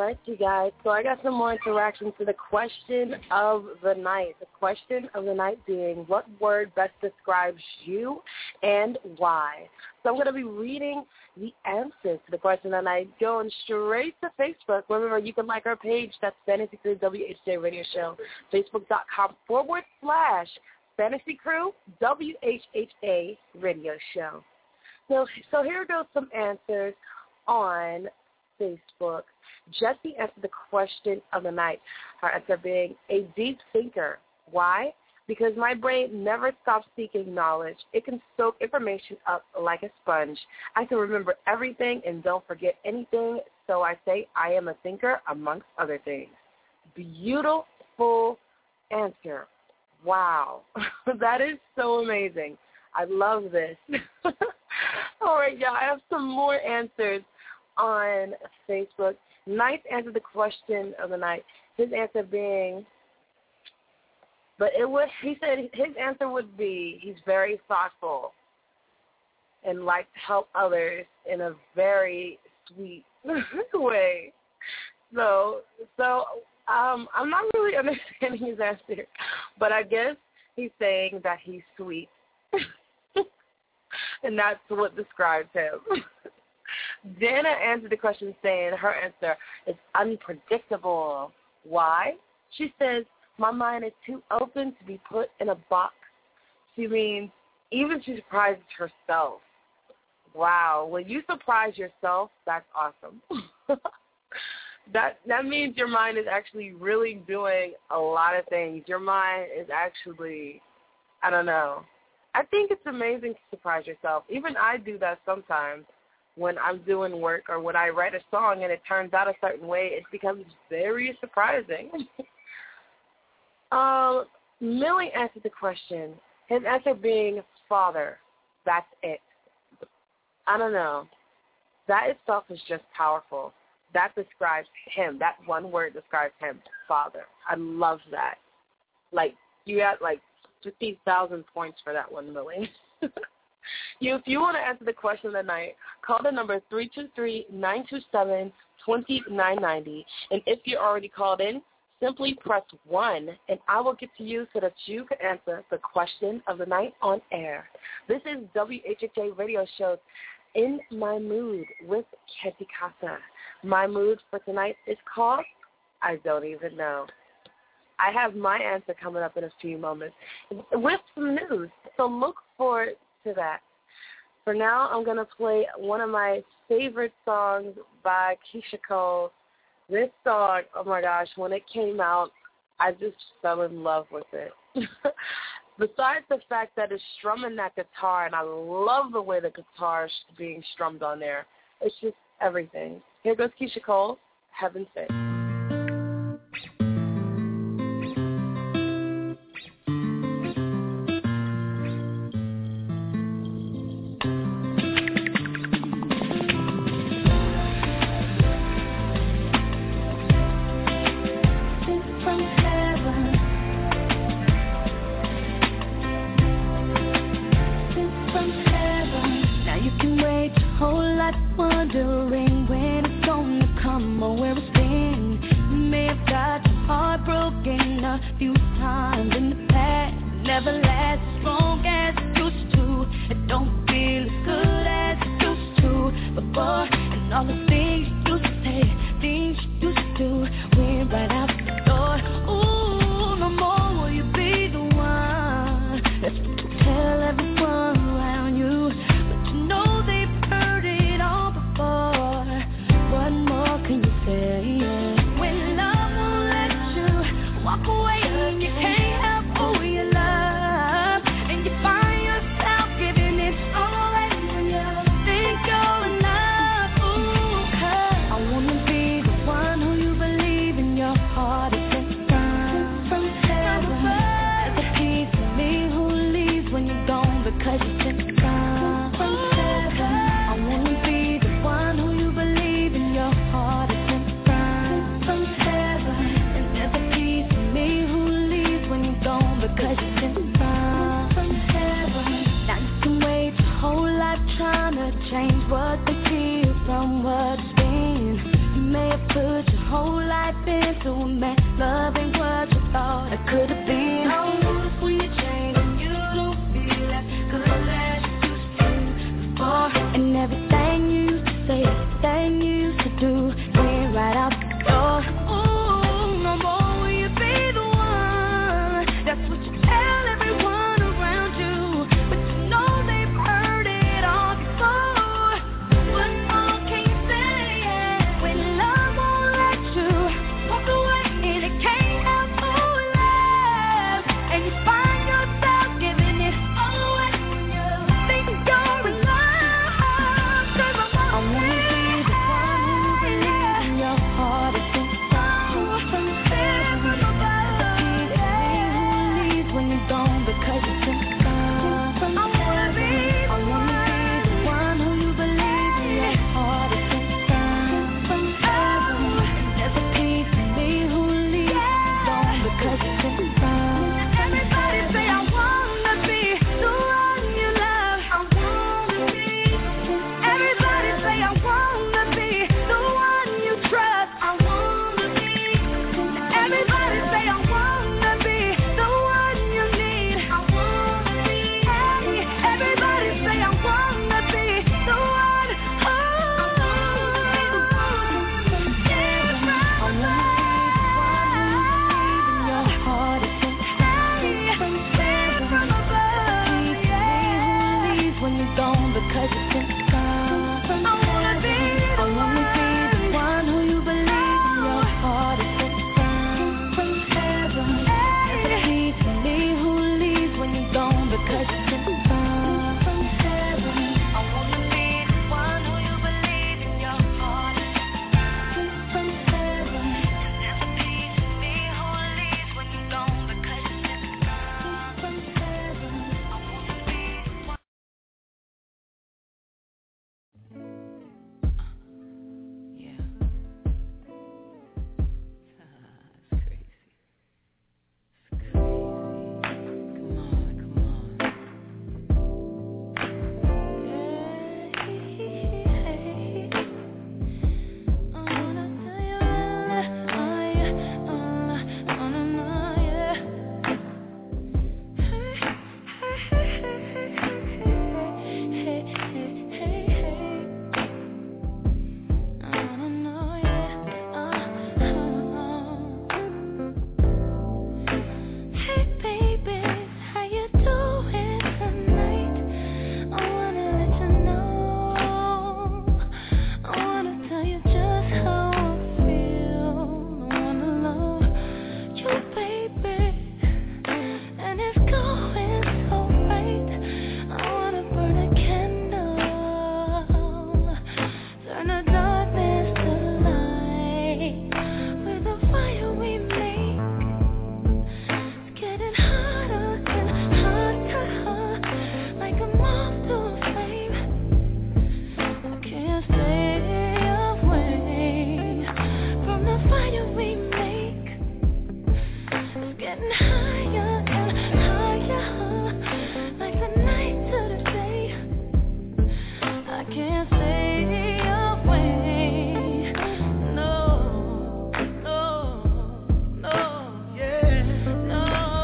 right, you guys. So I got some more interaction to the question of the night. The question of the night being, what word best describes you and why? So I'm going to be reading the answers to the question of the night, going straight to Facebook. Remember, you can like our page. That's Fantasy Crew W H J Radio Show. Facebook.com forward slash Fantasy Crew W H H A Radio Show. So, so here goes some answers on Facebook. Jessie answered the question of the night, her answer being a deep thinker. Why? Because my brain never stops seeking knowledge. It can soak information up like a sponge. I can remember everything and don't forget anything, so I say I am a thinker amongst other things. Beautiful answer. Wow. That is so amazing. I love this. All right, y'all, I have some more answers on Facebook. Knight answered the question of the night. His answer being, but it would, he said his answer would be, he's very thoughtful and likes to help others in a very sweet way. So, so um, I'm not really understanding his answer, but I guess he's saying that he's sweet. And that's what describes him. Dana answered the question saying her answer is unpredictable. Why? She says, my mind is too open to be put in a box. She means even she surprises herself. Wow. When you surprise yourself, that's awesome. that that means your mind is actually really doing a lot of things. Your mind is actually, I don't know. I think it's amazing to surprise yourself. Even I do that sometimes when I'm doing work or when I write a song and it turns out a certain way. It becomes very surprising. um, Millie answered the question. His answer being father. That's it. I don't know. That itself is just powerful. That describes him. That one word describes him, father. I love that. Like, you got, like, fifty thousand points for that one, Millie. you, if you want to answer the question of the night, call the number three two three, nine two seven, two nine nine zero. And if you're already called in, simply press one, and I will get to you so that you can answer the question of the night on air. This is W H H A Radio Show, In My Mood with Ketty Casa. My mood for tonight is called I Don't Even Know. I have my answer coming up in a few moments with some news, so look forward to that. For now, I'm going to play one of my favorite songs by Keisha Cole. This song, oh my gosh, when it came out, I just fell in love with it. Besides the fact that it's strumming that guitar, and I love the way the guitar is being strummed on there, it's just everything. Here goes Keisha Cole, Heaven Sent. Wondering when it's gonna come or where it's been. You may have got your heart broken a few times in the past. It never lasts as long as it used to. It don't feel as good as it used to before. And all the things you used to say, things you used to do, went right out the door. Ooh, no more will you be the one that's to tell everyone around you. But you know they've heard it all before. What more can you say? When love won't let you walk away, and you can't help who you love, and you find yourself giving it all away when you think you're enough. Ooh, 'cause I wanna be the one who you believe in your heart is sent from, from heaven. There's a piece of me who leaves when you're gone because you're sent from, from heaven. I wanna be the one who you believe in your heart is sent from, from heaven. And there's a piece of me who leaves when you're gone because you're sent from, from heaven. Now you can wait your whole life trying to change what they feel from what's been. You may have put your whole because it's in the sun. Everybody say I wanna be the one you love. I wanna be. Everybody say I wanna be the one you trust. I wanna be. Everybody say I wanna be the one you need. I wanna be. Hey, everybody say I wanna be the one. Oh, yeah, your heart is in from above. Yeah. When you're gone because it's in the sun. I wanna be the I wanna be the one who you believe in. Your heart is in the sun from heaven. Hey. To me who leaves when you're gone because it's in the sun from heaven. I wanna be the one who you believe in. Your heart is in the sun from heaven. There's a piece of me who leaves when you're gone because it's in the sun from heaven. I wanna be the one. Yeah. It's crazy. It's crazy. Come on, come on. Hey, I wanna tell you, oh yeah, oh, oh, no, no, yeah. Hey, hey, hey, hey, hey, hey. I wanna know, yeah, oh, oh, oh. Hey, baby, how you doing tonight? I wanna let you know. I wanna tell you just how I feel. I wanna love you, baby, and it's going so right. I wanna burn a candle, turn the darkness to light. With the fire we make, it's getting hotter and hotter, like a moth to a flame. I can't stay away from the fire we make. It's getting higher and higher, like the night to the day. I can't stay away. No, no, no, yeah, no,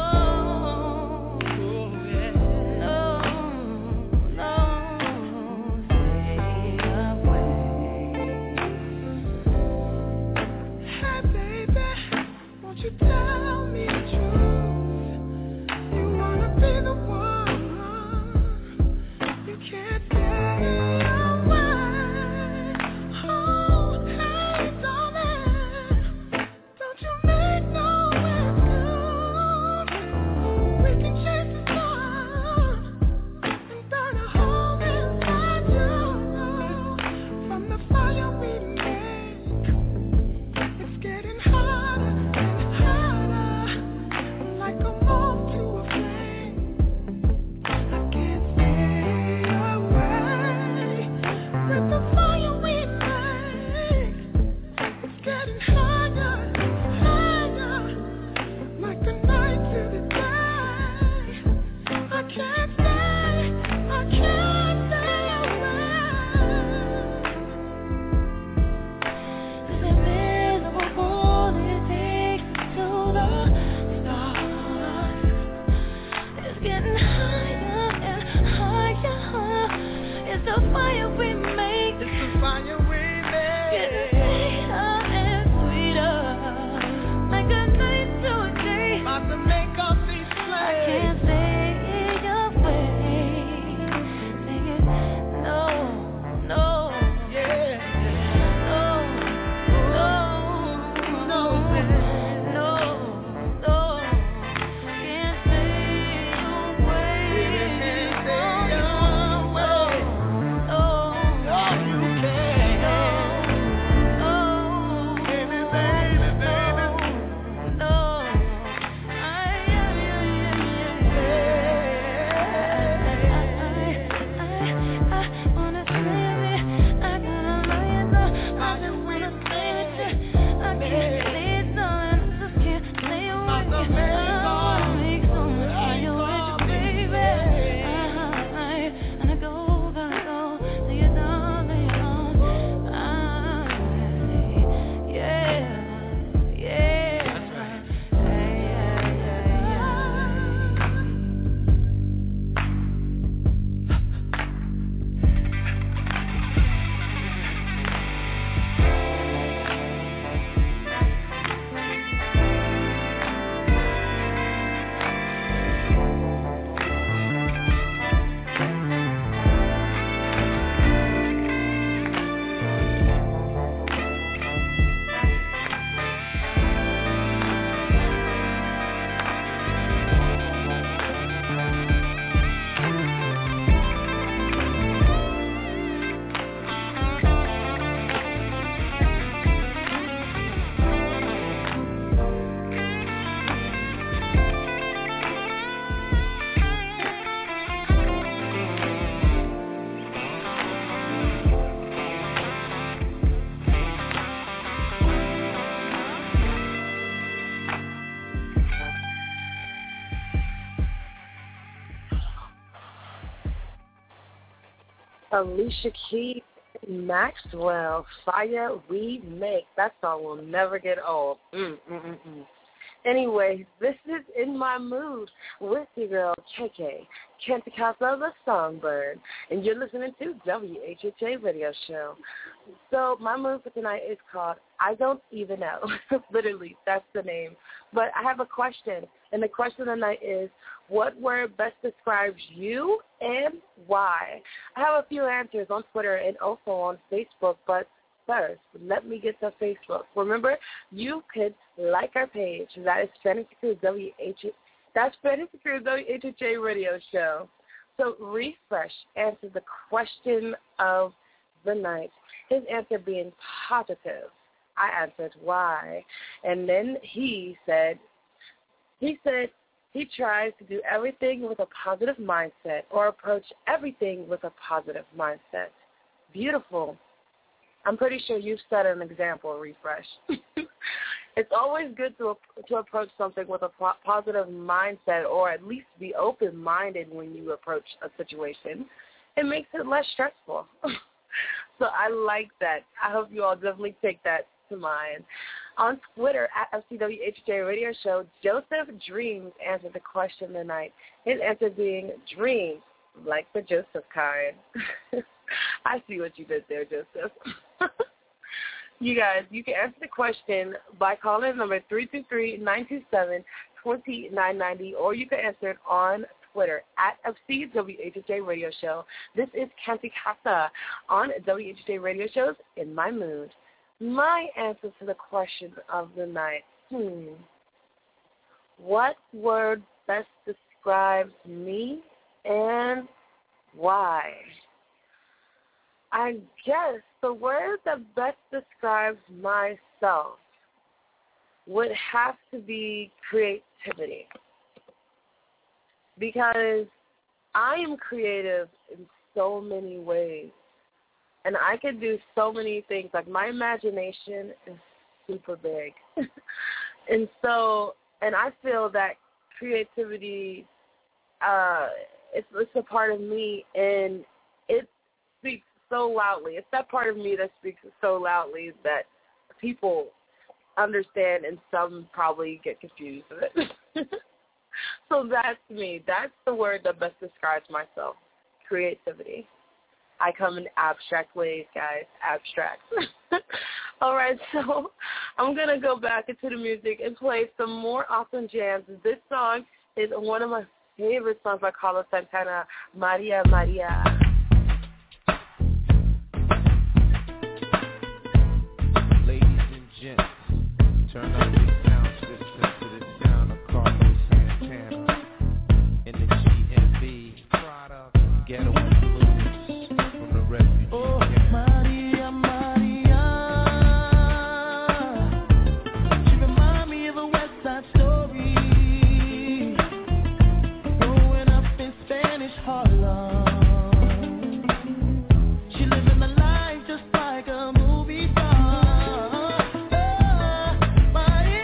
yeah, no, no, stay away. Hey, baby, won't you tell me the truth? You wanna be the one. You can't stay away. Oh, hey, darling, don't you make no excuse. We can chase the sun and burn a hole inside you. From the fire we make, it's getting hotter and hotter. Alicia Keys, Maxwell, Fire Remake. That song will never get old. Mm, mm, mm, mm. Anyway, this is In My Mood with your girl, K K, Kenta Casa, the Songbird, and you're listening to W H H A Radio Show. So my mood for tonight is called I Don't Even Know. Literally, that's the name. But I have a question, and the question tonight is, what word best describes you and why? I have a few answers on Twitter and also on Facebook, but first, let me get to Facebook. Remember, you could like our page. That is Fantasy Cruise W H H. That's Fantasy Cruise W H H A Radio Show. So refresh, answer the question of the night. His answer being positive. I answered why, and then he said, he said he tries to do everything with a positive mindset or approach everything with a positive mindset. Beautiful. I'm pretty sure you've set an example, Refresh. It's always good to to approach something with a po- positive mindset, or at least be open-minded when you approach a situation. It makes it less stressful. So I like that. I hope you all definitely take that to mind. On Twitter, at F C W H J Radio Show, Joseph Dreams answered the question tonight. His answer being dreams, like the Joseph kind. I see what you did there, Joseph. You guys, you can answer the question by calling number three two three, nine two seven, two nine nine zero, or you can answer it on Twitter at F C W H H A Radio Show. This is Kanti Casa on W H H A Radio Show's In My Mood. My answer to the question of the night, hmm, what word best describes me and why? I guess the word that best describes myself would have to be creativity, because I am creative in so many ways, and I can do so many things. Like, my imagination is super big. And so, and I feel that creativity, uh, it's, it's a part of me, and it speaks so loudly. It's that part of me that speaks so loudly that people understand, and some probably get confused with it. So that's me. That's the word that best describes myself, creativity. I come in abstract ways, guys, abstract. All right, so I'm going to go back into the music and play some more awesome jams. This song is one of my favorite songs by Carlos Santana, Maria Maria. Turn up the sound system to the sound of Carlos Santana in the G M B Ghetto Blues from the Refugee Oh, Camp. Maria, Maria, she remind me of a West Side Story, growing up in Spanish Harlem. She living the life just like a movie star. Maria.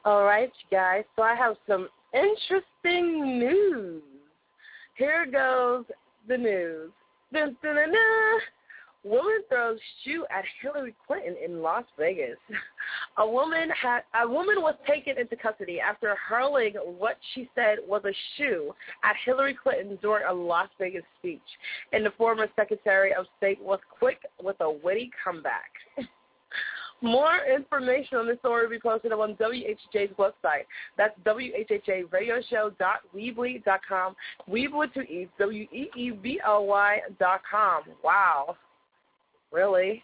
All right, you guys. So I have some interesting news. Here goes the news. Dun, dun, dun, dun. Woman throws shoe at Hillary Clinton in Las Vegas. A woman had a woman was taken into custody after hurling what she said was a shoe at Hillary Clinton during a Las Vegas speech. And the former Secretary of State was quick with a witty comeback. More information on this story will be posted on W H J's website. That's W H H A radio show dot weebly dot com. Weebly to East, W E E B L Y dot com. Wow. Really?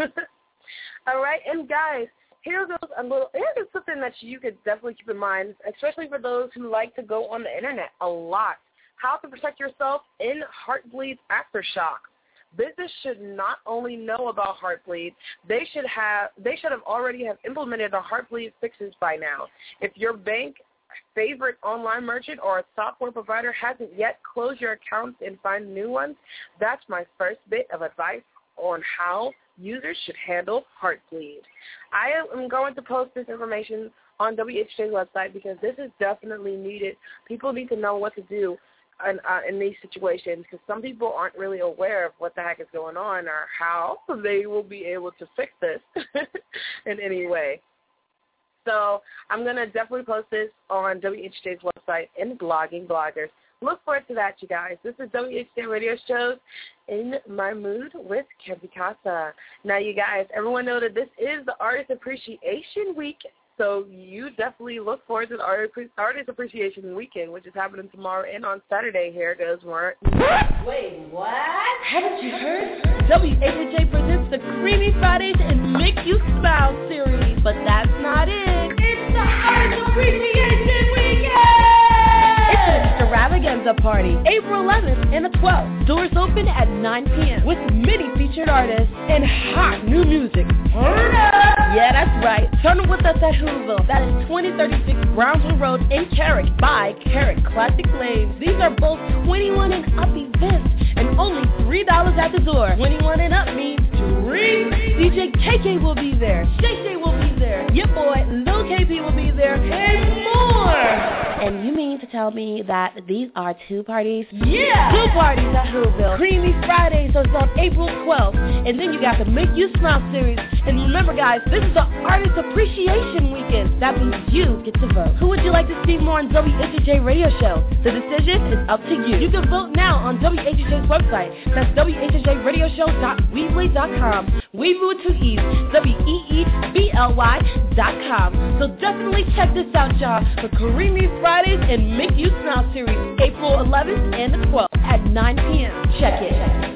All right, and guys, here goes a little, here's something that you could definitely keep in mind, especially for those who like to go on the internet a lot. How to protect yourself in Heartbleed Aftershock. Business should not only know about Heartbleed, they should have they should have already have implemented the Heartbleed fixes by now. If your bank, favorite online merchant, or a software provider hasn't yet closed your accounts and find new ones, that's my first bit of advice on how users should handle Heartbleed. I am going to post this information on W H J's website because this is definitely needed. People need to know what to do in, uh, in these situations because some people aren't really aware of what the heck is going on or how they will be able to fix this in any way. So I'm going to definitely post this on W H J's website and Blogging Bloggers. Look forward to that, you guys. This is W H J Radio Shows In My Mood with Kevin Casa. Now, you guys, everyone know that this is the Artist Appreciation Week, so you definitely look forward to the Artist Appreciation Weekend, which is happening tomorrow and on Saturday. Here goes more. Wait, what? Haven't you heard? W H H A presents the Creamy Fridays and Make You Smile series, but that's not it. It's the Artist Appreciation Weekend! It's an extravaganza party, April eleventh and the twelfth. Doors open at nine p.m. with many featured artists and hot new music. Turn up! Yeah, that's right. Turn up with us at Whoville. That is twenty thirty-six Brownsville Road in Carrick by Carrick Classic Flames. These are both twenty-one and up events and only three dollars at the door. twenty-one and up means drink. D J K K will be there. Shay Shay will be there. Your boy Lil K P will be there and more. And you mean to tell me that these are two parties? Yeah! Two parties at Whoville. Creamy Friday, so it's on April twelfth. And then you got the Make You Smile series. And remember, guys, this is the Artist Appreciation Weekend. That means you get to vote. Who would you like to see more on W H H A Radio Show? The decision is up to you. You can vote now on W H H A's website. That's W H H A radio show dot weebly dot com. Weebly to East, W E E B L Y dot com. So definitely check this out, y'all, for Creamy Fridays and Make You Smile series, April eleventh and the twelfth at nine p.m. Check it.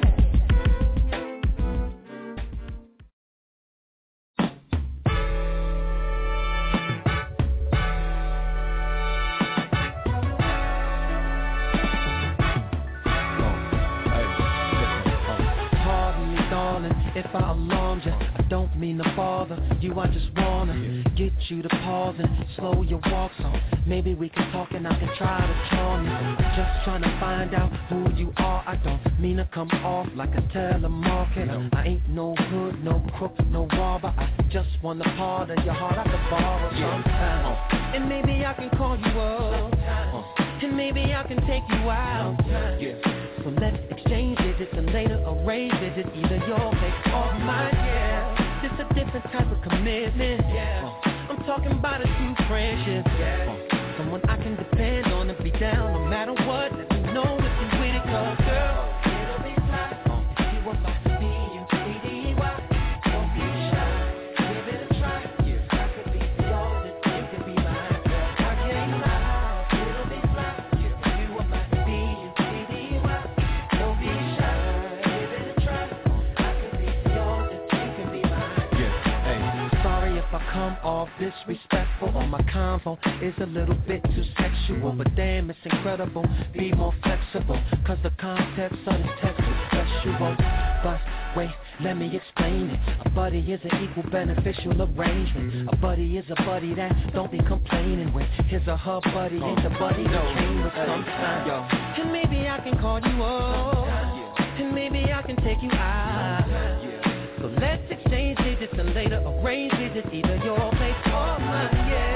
If I alarmed you, I don't mean to bother you. I just wanna get you to pause and slow your walk on. Maybe we can talk and I can try to charm you. I'm just trying to find out who you are. I don't mean to come off like a telemarketer. I ain't no hood, no crook, no robber. I just want a part of your heart I could borrow sometime. And maybe I can call you up, and maybe I can take you out. So let's exchange digits and later arrange visits, either your place or mine, yeah. It's a different type of commitment, yeah. I'm talking about a true friendship, yeah. Someone I can depend on and be down no matter what. Let me know if you with it, cause girl, it'll be fly. You want to be you, A D Y. Don't be shy, give it a try. I could be yours and you can be mine, girl. I can't lie, it'll be fly. You want to be you, A D Y. Don't be shy, give it a try. I could be yours and you can be mine. Yeah, hey. Sorry if I come off disrespectful or my convo is a little bit too sexual, but damn, it's incredible. Be more flexible, cause the context of this text is sexual. But wait, let me explain it. A buddy is an equal beneficial arrangement. A buddy is a buddy that don't be complaining with his or her buddy ain't the buddy that came with some time. And maybe I can call you up, and maybe I can take you out. So let's exchange digits and later arrange visits, either your place or mine, yeah.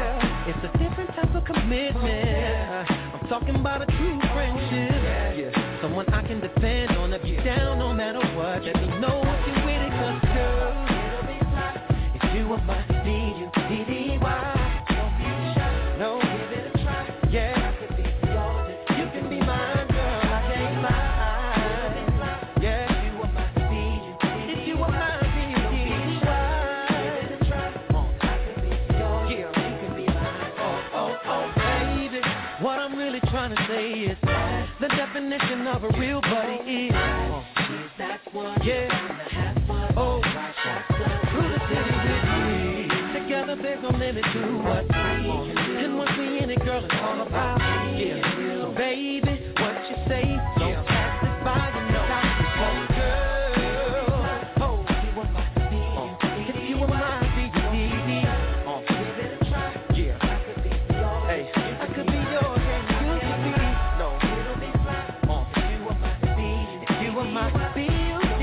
It's a different type of commitment. I'm talking about a true friendship. Yeah. Someone I can depend on if you're down no matter what. Let me know if you're with it, cause girl, if you are my D U D D Y. No, give it a try. Yeah, I could be yours. You can be mine, girl. I can't lie. Yeah, you are my D U D D Y. If you are my D U D D Y, give it a try. Oh, I could be yours. Yeah, you can be mine. Oh, oh, oh, baby. What I'm really trying to say is the definition of a real buddy is. Oh, that's what. Yeah. Oh, through the city with me. Together, there's no limit to what we can do. And once we in it, girl, it's all about yeah. So baby, what you say? Don't pass it by, you know. Oh, girl, oh, you were my D U D D. If you were my D U D D, oh, give it a try. Yeah, I could be yours. Hey, I could be yours, and you could be. No, it'll be fine. Oh, if you were my D, if you were my D U D D,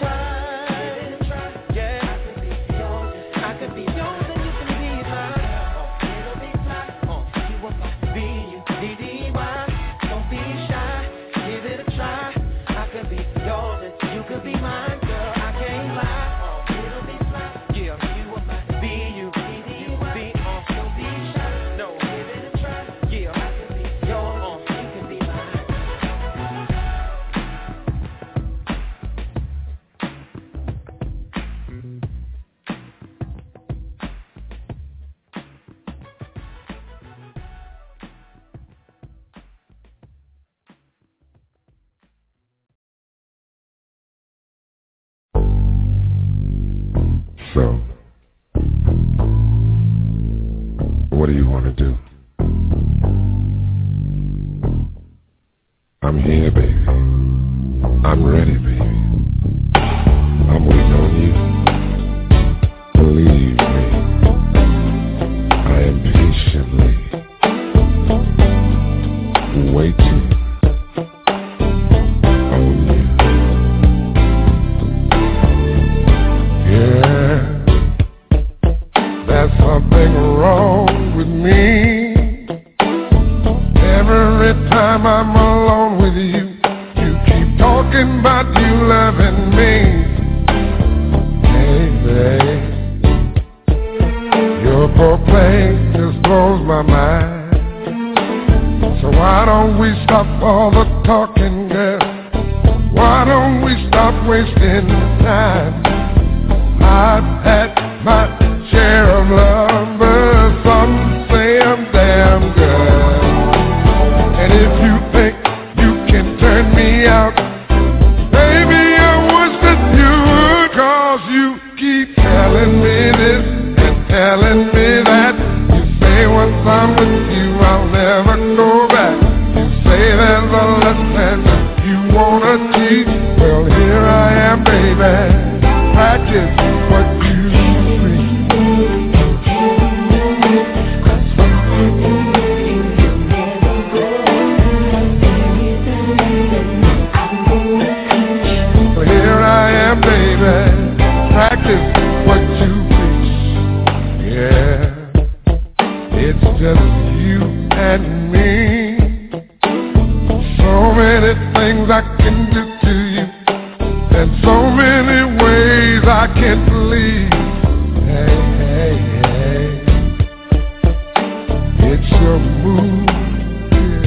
yeah, I could be yours. I could be yours. So, what do you want to do? I'm here, baby. I'm ready, baby. I'm waiting on you. Believe me, I am patiently waiting on you. Yeah. There's something wrong with me. Every time I'm alone with you, you keep talking about you loving me. Hey, babe, your proclaim just blows my mind. So why don't we stop all the talking, girl? Why don't we stop wasting time? I've had my share of lovers, some say I'm damn good. And if you think you can turn me out, baby, I wish that you would, cause you keep telling me this and telling me that. You say once I'm with you, I'll never go back. You say there's a lesson that you wanna teach. Well, here I am, baby. Practice what you preach. Well, here I am, baby. Practice what you preach. Yeah, it's just you and me. So many things I can do to you, and so many ways I can't believe. Hey, hey, hey, it's your move, yeah.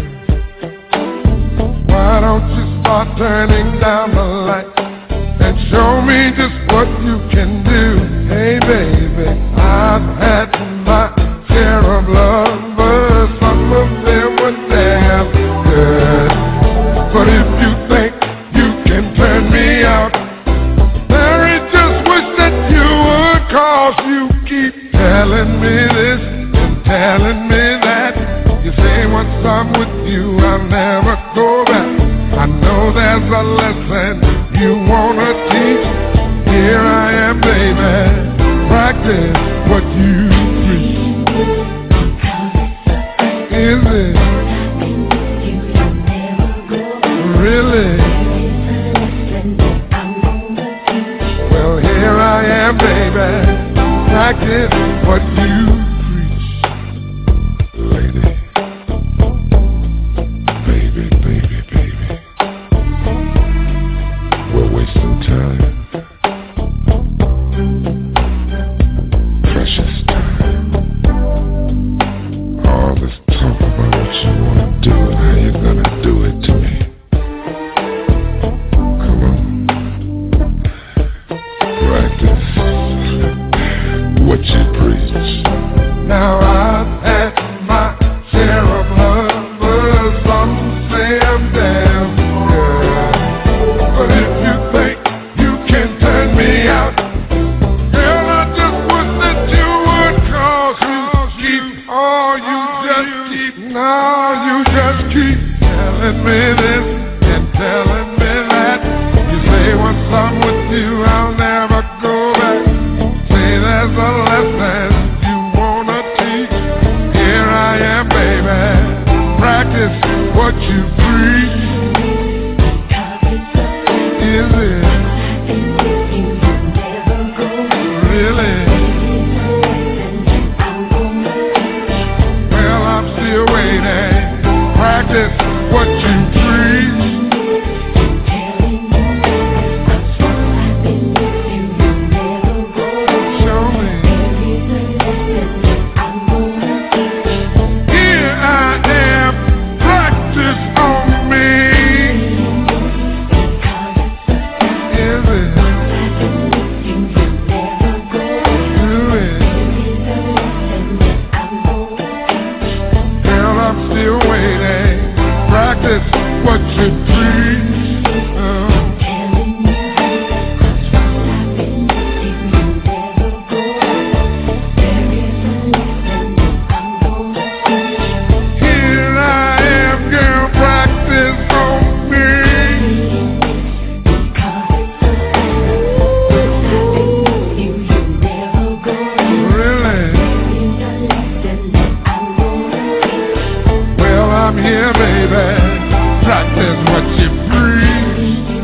Why don't you start turning down the light and show me just what you can do? Hey, baby, I've had my share of lovers. Some of them were damn good. But if you think you can turn me out, Mary, just wish that you would, cause you keep telling me this and telling me that. You say once I'm with you, I'll never go back. I know there's a lesson you wanna teach. Here I am, baby. Practice what you preach. Is it? Really? Well, here I am, baby. Practice what you preach. wasting time. Precious time. All this talk about what you wanna do and how you're gonna do it to me. Come on. Practice what you preach. Now I've had my share of lovers, some say I'm damn good. But if you think you can turn me out, girl, I just wish that you would, cause you keep, oh, you just keep, no, you just keep telling me this and telling me that. You say once I'm with you, I'll never go back. Say there's a lesson you wanna teach. Here I am, baby. Practice what you preach. Is it? Really? Well, I'm still waiting. Practice what you preach. Show me. Here I am. Practice on me. Is it? Do it. Girl, I'm still waiting. Practice what you preach. Oh. Here I am, girl, practice on me. Really? Well, I'm here, baby. Practice what you preach.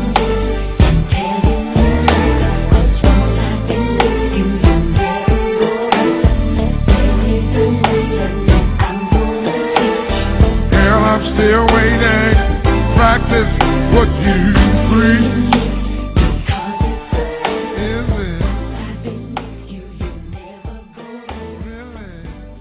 Girl, I'm still waiting. Practice what you preach. Is it? Really?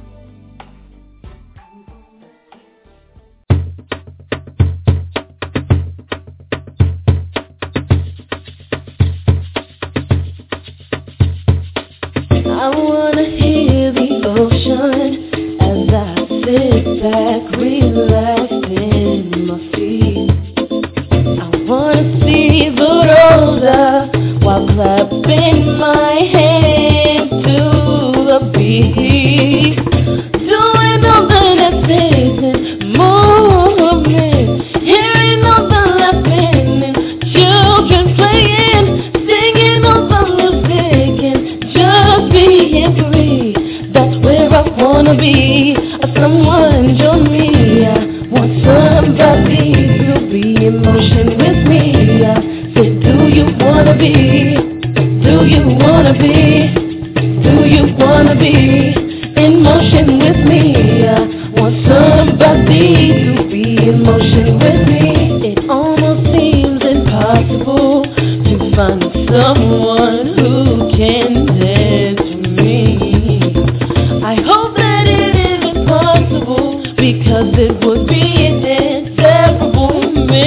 I wanna hear the ocean as I sit back, relaxed in my feet. I wanna see the roller while clapping my hands to the beat. Doing all the dancing movement, hearing all the laughing and children playing, singing all the music and just being free. That's where I wanna be. Someone join me. I want somebody to be in motion with me. I said, do you wanna be? Do you wanna be? Do you wanna be in motion with me? I want somebody to be in motion with me. It almost seems impossible to find someone who can dance with me. I hope that it isn't possible, because it would be an inseparable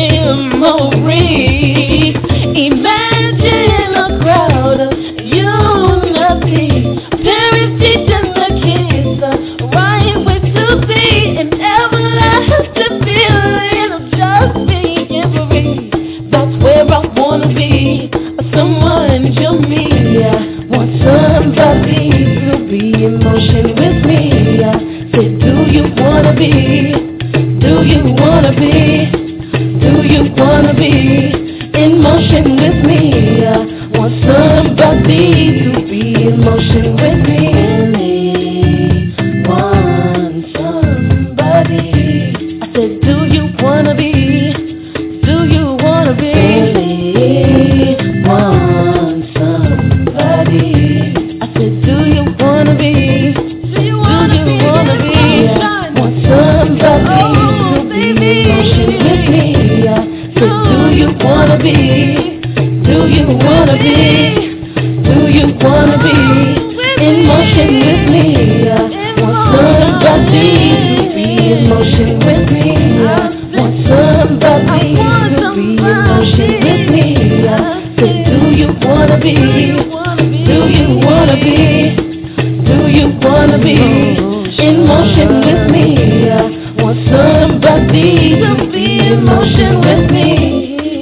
memory. Imagine a crowd of unity, parents teaching the kids a right way to be, an everlasting feeling of just being free. That's where I wanna be. Someone join me. I want somebody to be in motion with me. I said, do you wanna be? Do you wanna be? Do you wanna be in motion with me? I want somebody to be in motion with me. Want somebody. I said, do you wanna be? Do you wanna be? Want somebody. I said, do you wanna be? Do you wanna be? Want somebody to be in motion with me. I said, do you wanna be? Do Do you wanna be? Do you wanna be in motion with me? I want somebody to be in motion with me. I want somebody to be in motion with me. I said, do you wanna be? Do you wanna be? Do you wanna be in motion with me? I want somebody to be in motion with me.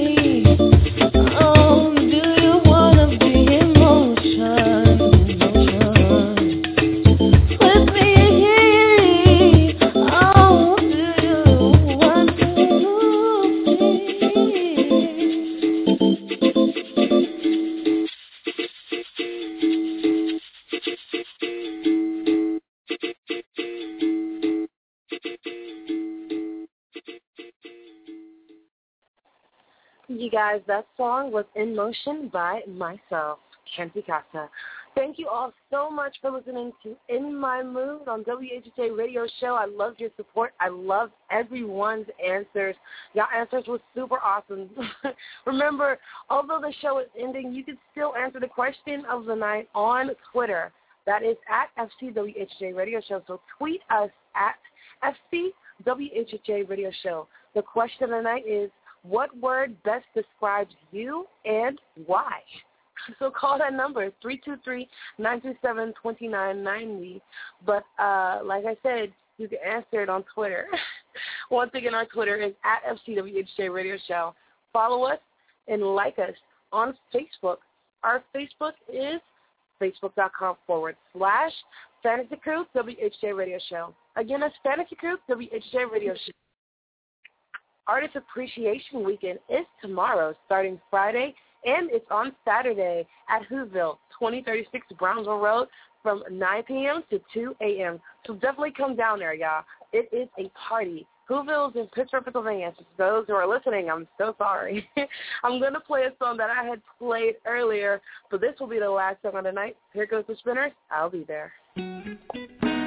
You guys, that song was In Motion by myself, Kenzie Casa. Thank you all so much for listening to In My Mood on W H H A Radio Show. I loved your support. I loved everyone's answers. Your answers were super awesome. Remember, although the show is ending, you can still answer the question of the night on Twitter. That is at F C W H H A Radio Show. So tweet us at F C W H H A Radio Show. The question of the night is, what word best describes you and why? So call that number, three two three, nine two seven, two nine nine zero. But uh, like I said, you can answer it on Twitter. Once again, our Twitter is at F C W H J Radio Show. Follow us and like us on Facebook. Our Facebook is facebook.com forward slash Fantasy Crew W H J Radio Show. Again, that's Fantasy Crew W H J Radio Show. Artist Appreciation Weekend is tomorrow, starting Friday, and it's on Saturday at Whoville, twenty thirty-six Brownsville Road, from nine p.m. to two a.m. So definitely come down there, y'all. It is a party. Whoville is in Pittsburgh, Pennsylvania. So for those who are listening, I'm so sorry. I'm going to play a song that I had played earlier, but this will be the last song of the night. Here goes the Spinners. I'll be there.